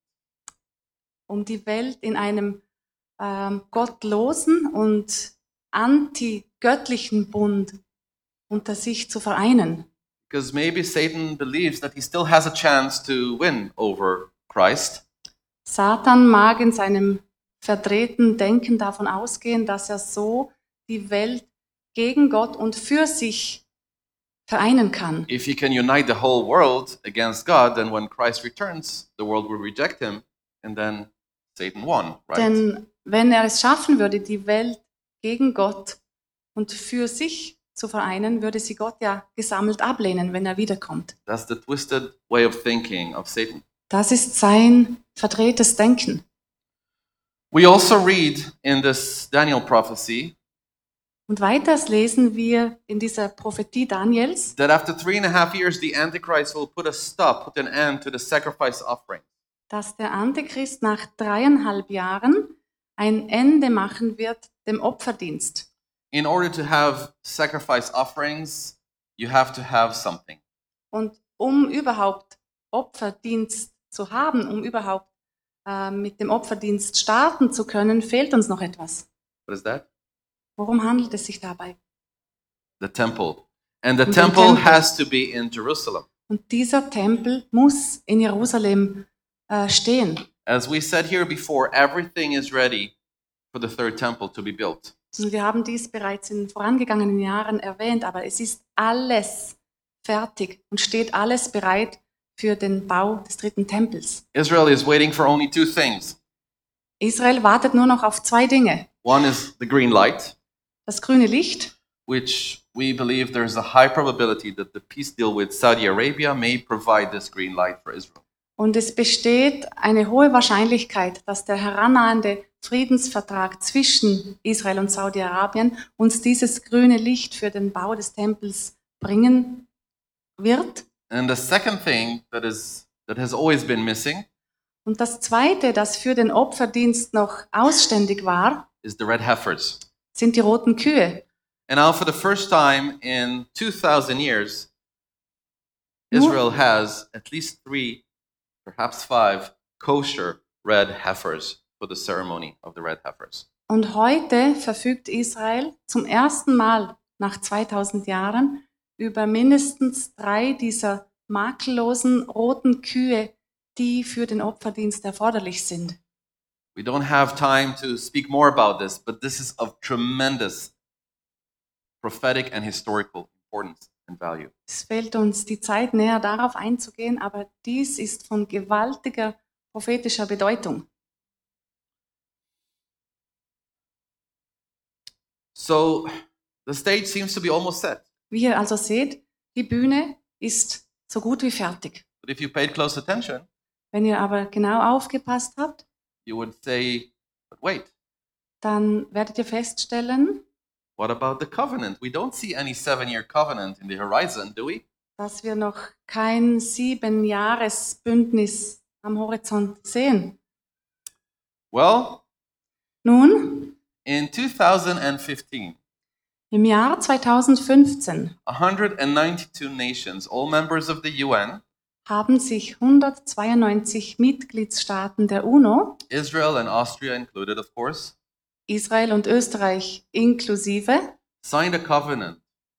um die Welt in einem ähm, gottlosen und anti-göttlichen Bund unter sich zu vereinen. Because maybe Satan believes that he still has a chance to win over Christ. Satan mag in seinem verdrehten Denken davon ausgehen, dass er so die Welt gegen Gott und für sich vereinen kann. If he can unite the whole world against God, then when Christ returns, the world will reject him, and then Satan won, right? Denn wenn er es schaffen würde, die Welt gegen Gott und für sich zu vereinen, würde sie Gott ja gesammelt ablehnen, wenn er wiederkommt. That's the twisted way of thinking of Satan. Das ist sein verdrehtes Denken. We also read in this Daniel prophecy Und weiters lesen wir in dieser Prophetie Daniels, that after three and a half years, the Antichrist will put a stop, put an end to the sacrifice offering. dass der Antichrist nach dreieinhalb Jahren ein Ende machen wird dem Opferdienst. In order to have sacrifice offerings, you have to have something. Und um überhaupt Opferdienst zu haben, um überhaupt äh, mit dem Opferdienst starten zu können, fehlt uns noch etwas. What is that? Worum handelt es sich dabei? The temple. And the Und den temple Tempel. has to be in Jerusalem. Und dieser Tempel muss in Jerusalem äh, stehen. As we said here before, everything is ready for the third temple to be built. Und wir haben dies bereits in vorangegangenen Jahren erwähnt, aber es ist alles fertig und steht alles bereit für den Bau des dritten Tempels. Israel is waiting for only two things. Israel wartet nur noch auf zwei Dinge. One is the green light, Das grüne Licht, which we believe there's a high probability that the peace deal with Saudi Arabia may provide this green light for Israel. und es besteht eine hohe Wahrscheinlichkeit, dass der herannahende Friedensvertrag zwischen Israel und Saudi-Arabien uns dieses grüne Licht für den Bau des Tempels bringen wird. And the second thing that is that has always been missing Und das Zweite, das für den Opferdienst noch ausständig war, is the red heifers. sind die roten Kühe. And now for the first time in two thousand years, Nur- Israel has at least three, perhaps five, kosher red heifers for the ceremony of the red heifers. Und heute verfügt Israel zum ersten Mal nach zweitausend Jahren über mindestens drei dieser makellosen roten Kühe, die für den Opferdienst erforderlich sind. We don't have time to speak more about this, but this is of tremendous prophetic and historical importance and value. Es fehlt uns die Zeit, näher darauf einzugehen, aber dies ist von gewaltiger prophetischer Bedeutung. So the stage seems to be almost set. Wie ihr also seht, die Bühne ist so gut wie fertig. But if you paid close attention, Wenn ihr aber genau aufgepasst habt, you would say, but wait, dann werdet ihr feststellen, what about the covenant? We don't see any seven-year covenant in the horizon, do we? dass wir noch kein Sieben-Jahres-Bündnis am Horizont sehen. Well, Nun, in two thousand fifteen, im Jahr zweitausendfünfzehn one hundred ninety-two nations, all members of the U N, haben sich hundertzweiundneunzig Mitgliedstaaten der UNO, Israel and Austria included, of course, Israel und Österreich inklusive, signed a covenant,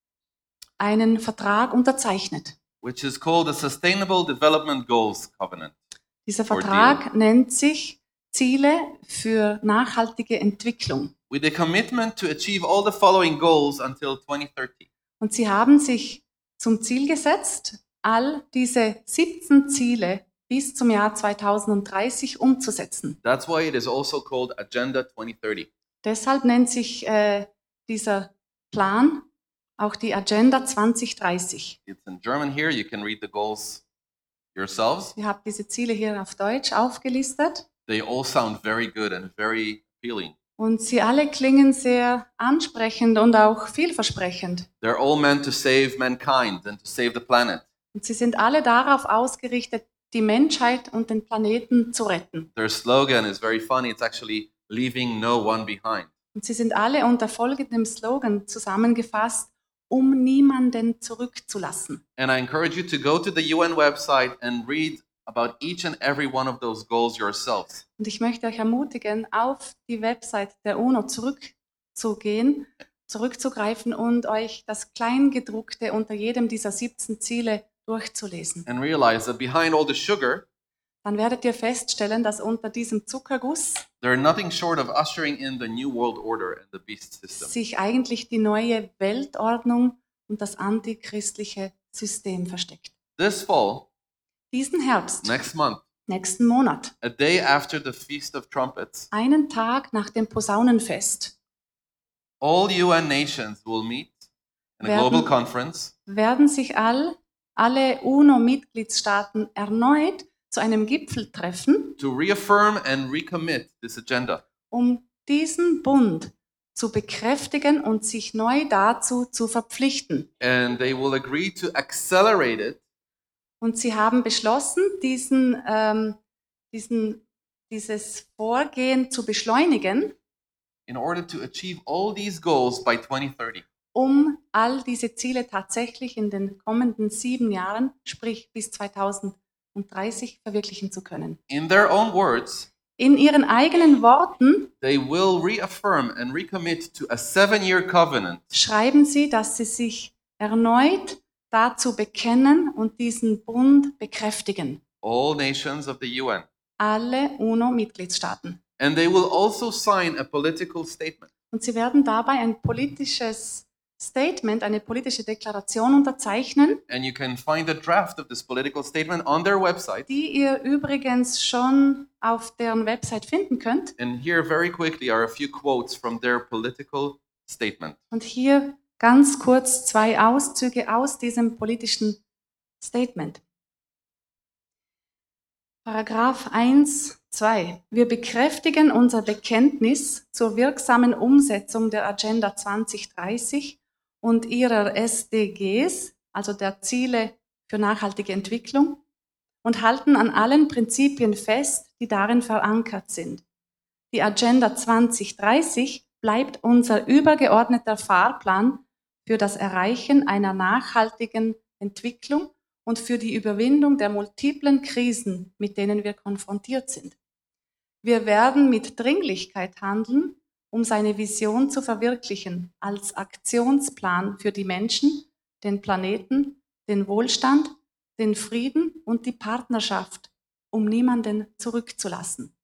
einen Vertrag unterzeichnet. which is called the Sustainable Development Goals Covenant. Dieser Or Vertrag nennt sich Ziele für nachhaltige Entwicklung. With a commitment to achieve all the following goals until twenty thirty. Und sie haben sich zum Ziel gesetzt, all diese siebzehn Ziele bis zum Jahr zweitausenddreißig umzusetzen. That's why it is also called Agenda twenty thirty. Deshalb nennt sich äh, dieser Plan auch die Agenda zwanzig dreißig. It's in German here. You can read the goals yourselves. Ihr habt diese Ziele hier auf Deutsch aufgelistet They all sound very good and very appealing. und sie alle klingen sehr ansprechend und auch vielversprechend. They're all meant to save mankind and to save the planet. Und sie sind alle darauf ausgerichtet, die Menschheit und den Planeten zu retten. Their slogan is very funny. It's actually leaving no one behind. Und sie sind alle unter folgendem Slogan zusammengefasst, um niemanden zurückzulassen. And I encourage you to go to the U N website and read about each and every one of those goals yourselves. Und ich möchte euch ermutigen, auf die Website der UNO zurückzugehen, zurückzugreifen und euch das Kleingedruckte unter jedem dieser siebzehn Ziele durchzulesen. And realize that behind all the sugar, Dann werdet ihr feststellen, dass unter diesem Zuckerguss they're nothing short of ushering in the new world order and the beast system. sich eigentlich die neue Weltordnung und das antichristliche System versteckt. This fall, Diesen Herbst, next month, nächsten Monat, a day after the Feast of Trumpets, einen Tag nach dem Posaunenfest, all U N nations will meet in a Werden- global conference werden sich all, alle UNO-Mitgliedstaaten erneut zu einem Gipfel treffen, to reaffirm and recommit this agenda. um diesen Bund zu bekräftigen und sich neu dazu zu verpflichten. And they will agree to accelerate it Und sie haben beschlossen, diesen, ähm, diesen, dieses Vorgehen zu beschleunigen, in order to achieve all these goals by twenty thirty. um all diese Ziele tatsächlich in den kommenden sieben Jahren, sprich bis zweitausenddreißig, verwirklichen zu können. In their own words, In ihren eigenen Worten they will reaffirm and recommit to a seven-year covenant schreiben sie, dass sie sich erneut dazu bekennen und diesen Bund bekräftigen. all nations of the U N. Alle UNO-Mitgliedstaaten. And they will also sign a political statement. Und sie werden dabei ein politisches Statement, eine politische Deklaration unterzeichnen, And you can find a draft of this political statement on their website. die ihr übrigens schon auf deren Website finden könnt. And here, very quickly, are a few quotes from their political statement. Und hier ganz kurz zwei Auszüge aus diesem politischen Statement. Paragraph eins, zwei. Wir bekräftigen unser Bekenntnis zur wirksamen Umsetzung der Agenda zwanzig dreißig und ihrer S D Gs, also der Ziele für nachhaltige Entwicklung, und halten an allen Prinzipien fest, die darin verankert sind. Die Agenda zwanzig dreißig bleibt unser übergeordneter Fahrplan für das Erreichen einer nachhaltigen Entwicklung und für die Überwindung der multiplen Krisen, mit denen wir konfrontiert sind. Wir werden mit Dringlichkeit handeln, um seine Vision zu verwirklichen, als Aktionsplan für die Menschen, den Planeten, den Wohlstand, den Frieden und die Partnerschaft, um niemanden zurückzulassen.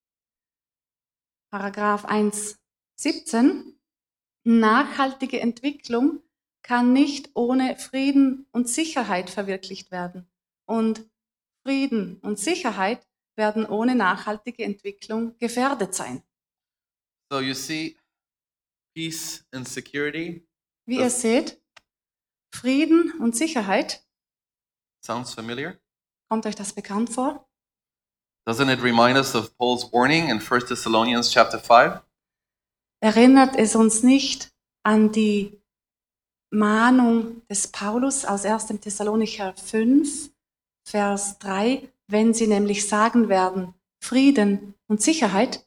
Paragraph eins Punkt siebzehn. Nachhaltige Entwicklung kann nicht ohne Frieden und Sicherheit verwirklicht werden. Und Frieden und Sicherheit werden ohne nachhaltige Entwicklung gefährdet sein. So you see, peace and security Wie ihr seht, Frieden und Sicherheit, sounds familiar. kommt euch das bekannt vor? Doesn't it remind us of Paul's warning in First Thessalonians chapter five? Erinnert es uns nicht an die Mahnung des Paulus aus erster Thessalonicher fünf, Vers drei, wenn sie nämlich sagen werden, Frieden und Sicherheit,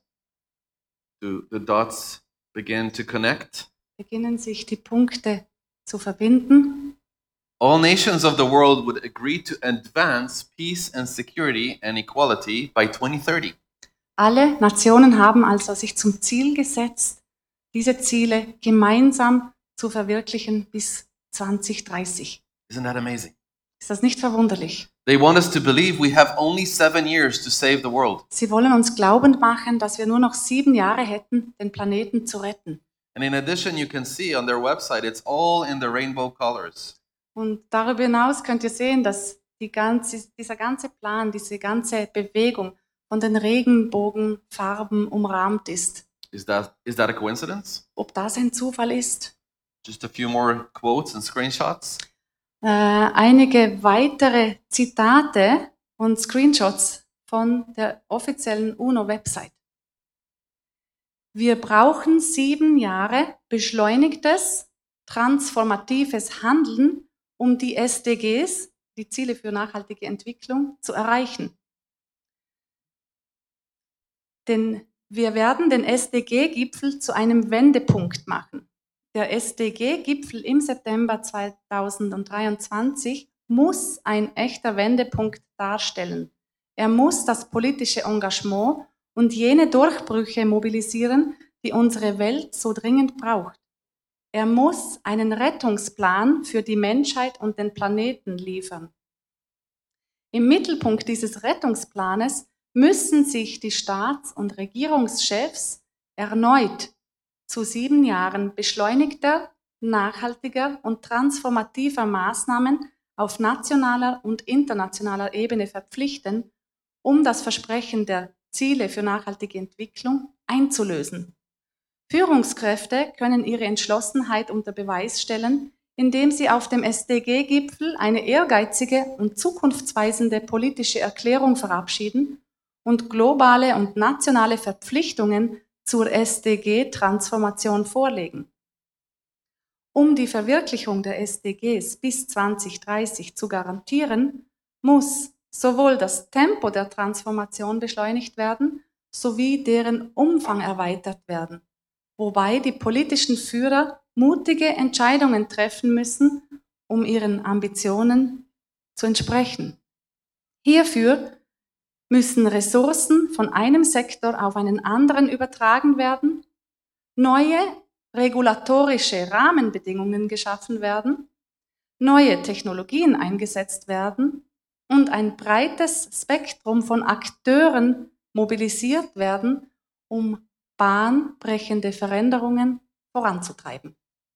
Do the dots begin to connect? beginnen sich die Punkte zu verbinden. All nations of the world would agree to advance peace and security and equality by twenty thirty. Alle Nationen haben also sich zum Ziel gesetzt, diese Ziele gemeinsam zu verwirklichen bis zwanzig dreißig. Isn't that amazing? Ist das nicht verwunderlich? They want us to believe we have only seven years to save the world. Sie wollen uns glaubend machen, dass wir nur noch sieben Jahre hätten, den Planeten zu retten. And in addition, you can see on their website, it's all in the rainbow colors. Und darüber hinaus könnt ihr sehen, dass die ganze, dieser ganze Plan, diese ganze Bewegung von den Regenbogenfarben umrahmt ist. Is that, is that a coincidence? Ob das ein Zufall ist? Just a few more quotes and screenshots. Äh, einige weitere Zitate und Screenshots von der offiziellen UNO-Website. Wir brauchen sieben Jahre beschleunigtes, transformatives Handeln, um die S D Gs, die Ziele für nachhaltige Entwicklung, zu erreichen. Denn wir werden den S D G-Gipfel zu einem Wendepunkt machen. Der S D G-Gipfel im September zweitausenddreiundzwanzig muss ein echter Wendepunkt darstellen. Er muss das politische Engagement und jene Durchbrüche mobilisieren, die unsere Welt so dringend braucht. Er muss einen Rettungsplan für die Menschheit und den Planeten liefern. Im Mittelpunkt dieses Rettungsplanes müssen sich die Staats- und Regierungschefs erneut zu sieben Jahren beschleunigter, nachhaltiger und transformativer Maßnahmen auf nationaler und internationaler Ebene verpflichten, um das Versprechen der Ziele für nachhaltige Entwicklung einzulösen. Führungskräfte können ihre Entschlossenheit unter Beweis stellen, indem sie auf dem S D G-Gipfel eine ehrgeizige und zukunftsweisende politische Erklärung verabschieden und globale und nationale Verpflichtungen zur S D G-Transformation vorlegen. Um die Verwirklichung der S D Gs bis zwanzig dreißig zu garantieren, muss sowohl das Tempo der Transformation beschleunigt werden, sowie deren Umfang erweitert werden, wobei die politischen Führer mutige Entscheidungen treffen müssen, um ihren Ambitionen zu entsprechen. Hierfür müssen Ressourcen von einem Sektor auf einen anderen übertragen werden, neue regulatorische Rahmenbedingungen geschaffen werden, neue Technologien eingesetzt werden und ein breites Spektrum von Akteuren mobilisiert werden, um bahnbrechende Veränderungen voranzutreiben.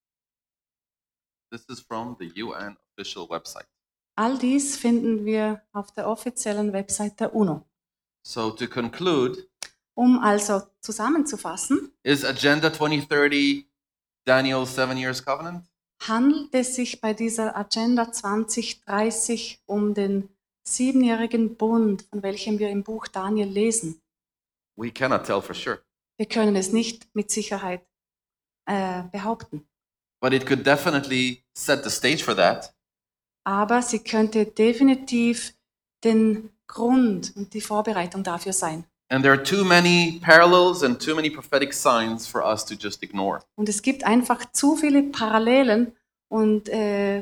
This is from the U N official website. All dies finden wir auf der offiziellen Website der UNO. So to conclude, Um also zusammenzufassen, is Agenda twenty thirty Daniel's seven years covenant? handelt es sich bei dieser Agenda zwanzig dreißig um den siebenjährigen Bund, von welchem wir im Buch Daniel lesen. We cannot tell for sure, Wir können es nicht mit Sicherheit äh, behaupten. but it could definitely set the stage for that. Aber sie könnte definitiv den Grund und die Vorbereitung dafür sein. And there are too many parallels and too many prophetic signs for us to just ignore. Und es gibt einfach zu viele Parallelen und äh,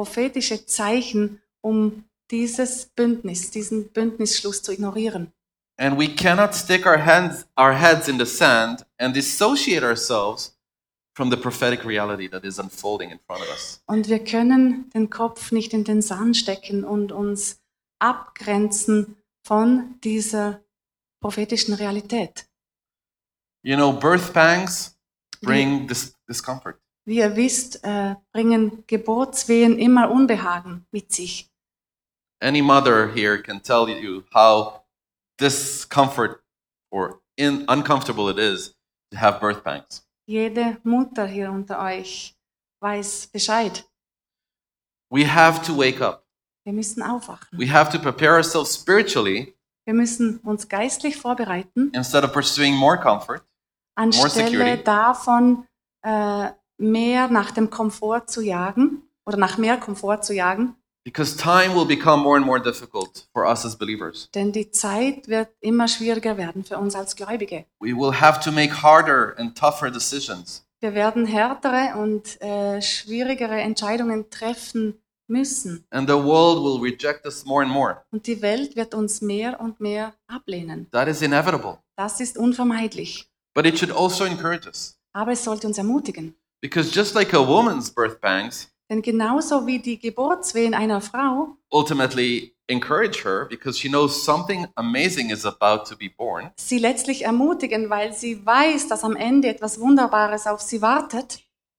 prophetische Zeichen, um dieses Bündnis, diesen Bündnisschluss zu ignorieren. And we cannot stick our hands, our heads in the sand and dissociate ourselves from the prophetic reality that is unfolding in front of us. Und wir können den Kopf nicht in den Sand stecken und uns abgrenzen von dieser prophetischen Realität. You know, birth pangs bring dis- discomfort. Wie ihr wisst, äh, bringen Geburtswehen immer Unbehagen mit sich. Any mother here can tell you how discomfort or in, uncomfortable it is to have birth pangs. Jede Mutter hier unter euch weiß Bescheid. We have to wake up. Wir müssen aufwachen. We have to prepare ourselves spiritually Wir müssen uns geistlich vorbereiten, instead of pursuing more comfort. anstelle security. davon äh, mehr nach dem Komfort zu jagen oder nach mehr Komfort zu jagen. Because time will become more and more difficult for us as believers. Denn die Zeit wird immer schwieriger werden für uns als Gläubige. We will have to make harder and tougher decisions. Wir werden härtere und äh, schwierigere Entscheidungen treffen müssen. And the world will reject us more and more. Und die Welt wird uns mehr und mehr ablehnen. That is inevitable. Das ist unvermeidlich. But it should also encourage us. Aber es sollte uns ermutigen. Because just like a woman's birth pangs Denn genauso wie die Geburtswehen einer Frau ultimately encourage her because she knows something amazing is about to be born, sie letztlich ermutigen, weil sie weiß, dass am Ende etwas Wunderbares auf sie wartet,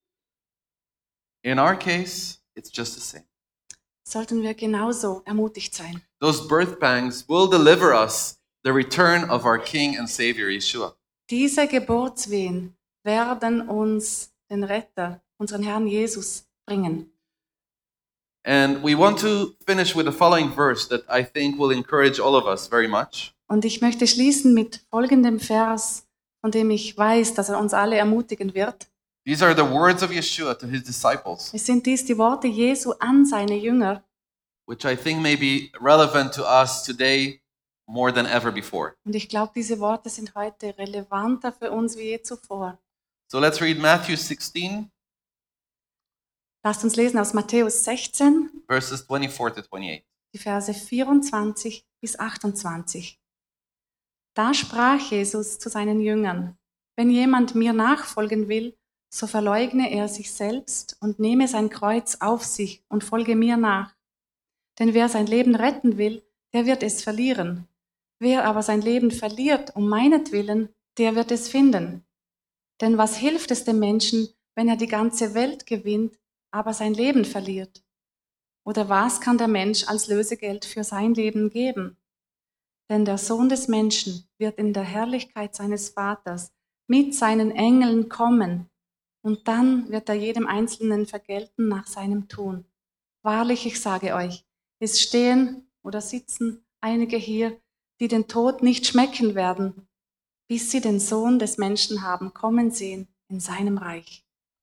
in our case, it's just the same. sollten wir genauso ermutigt sein. Those birth pangs will deliver us the return of our King and Savior, Yeshua. Diese Geburtswehen werden uns den Retter, unseren Herrn Jesus, bringen. And we want to finish with the following verse that I think will encourage all of us very much. Und ich möchte schließen mit folgendem Vers, von dem ich weiß, dass er uns alle ermutigen wird. These are the words of Yeshua to his disciples, Es sind dies die Worte Jesu an seine Jünger, which I think may be relevant to us today more than ever before. und ich glaube, diese Worte sind heute relevanter für uns wie je zuvor. So let's read Matthew sixteen, Lasst uns lesen aus Matthäus sechzehn, verses twenty-four to twenty-eight. die Verse vierundzwanzig bis achtundzwanzig. Da sprach Jesus zu seinen Jüngern: Wenn jemand mir nachfolgen will, so verleugne er sich selbst und nehme sein Kreuz auf sich und folge mir nach. Denn wer sein Leben retten will, der wird es verlieren. Wer aber sein Leben verliert um meinetwillen, der wird es finden. Denn was hilft es dem Menschen, wenn er die ganze Welt gewinnt, aber sein Leben verliert? Oder was kann der Mensch als Lösegeld für sein Leben geben? Denn der Sohn des Menschen wird in der Herrlichkeit seines Vaters mit seinen Engeln kommen, und dann wird er jedem Einzelnen vergelten nach seinem Tun. Wahrlich, ich sage euch, es stehen oder sitzen einige hier, die den Tod nicht schmecken werden, bis sie den Sohn des Menschen haben kommen sehen in seinem Reich.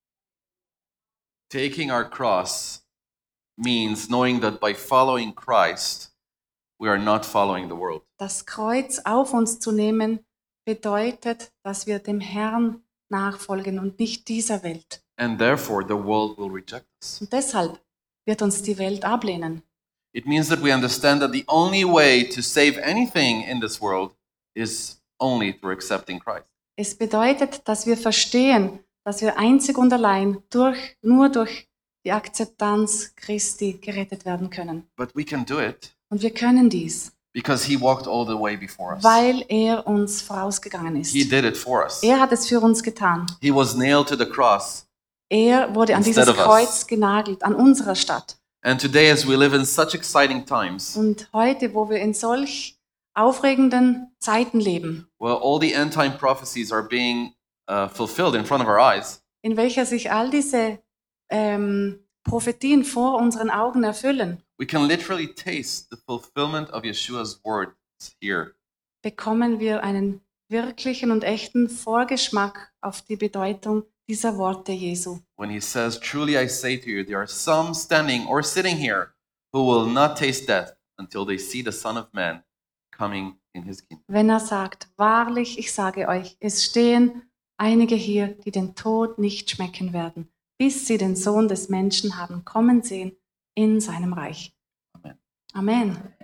Taking our cross means knowing that by following Christ, we are not following the world. Das Kreuz auf uns zu nehmen, bedeutet, dass wir dem Herrn nachfolgen und nicht dieser Welt. And therefore, the world will reject us. Und deshalb wird uns die Welt ablehnen. It means that we understand that the only way to save anything in this world is only through accepting Christ. Es bedeutet, dass wir verstehen, dass wir einzig und allein durch, nur durch die Akzeptanz Christi gerettet werden können. But we can do it Und wir können dies, because he walked all the way before us. weil er uns vorausgegangen ist. He did it for us. Er hat es für uns getan. He was nailed to the cross. Er wurde an Instead dieses of us. Kreuz genagelt, an unserer Stadt. And today, as we live in such exciting times, Und heute, wo wir in solch aufregenden Zeiten leben, well, all the end time prophecies are being uh, fulfilled in front of our eyes. in welcher sich all diese ähm, Prophetien vor unseren Augen erfüllen, We can literally taste the fulfillment of Yeshua's words here. bekommen wir einen wirklichen und echten Vorgeschmack auf die Bedeutung dieser Worte Jesu. When he says, "Truly I say to you, there are some standing or sitting here who will not taste death until they see the Son of Man coming in his kingdom." Wenn er sagt, wahrlich, ich sage euch, es stehen einige hier, die den Tod nicht schmecken werden, bis sie den Sohn des Menschen haben kommen sehen in seinem Reich. Amen. Amen.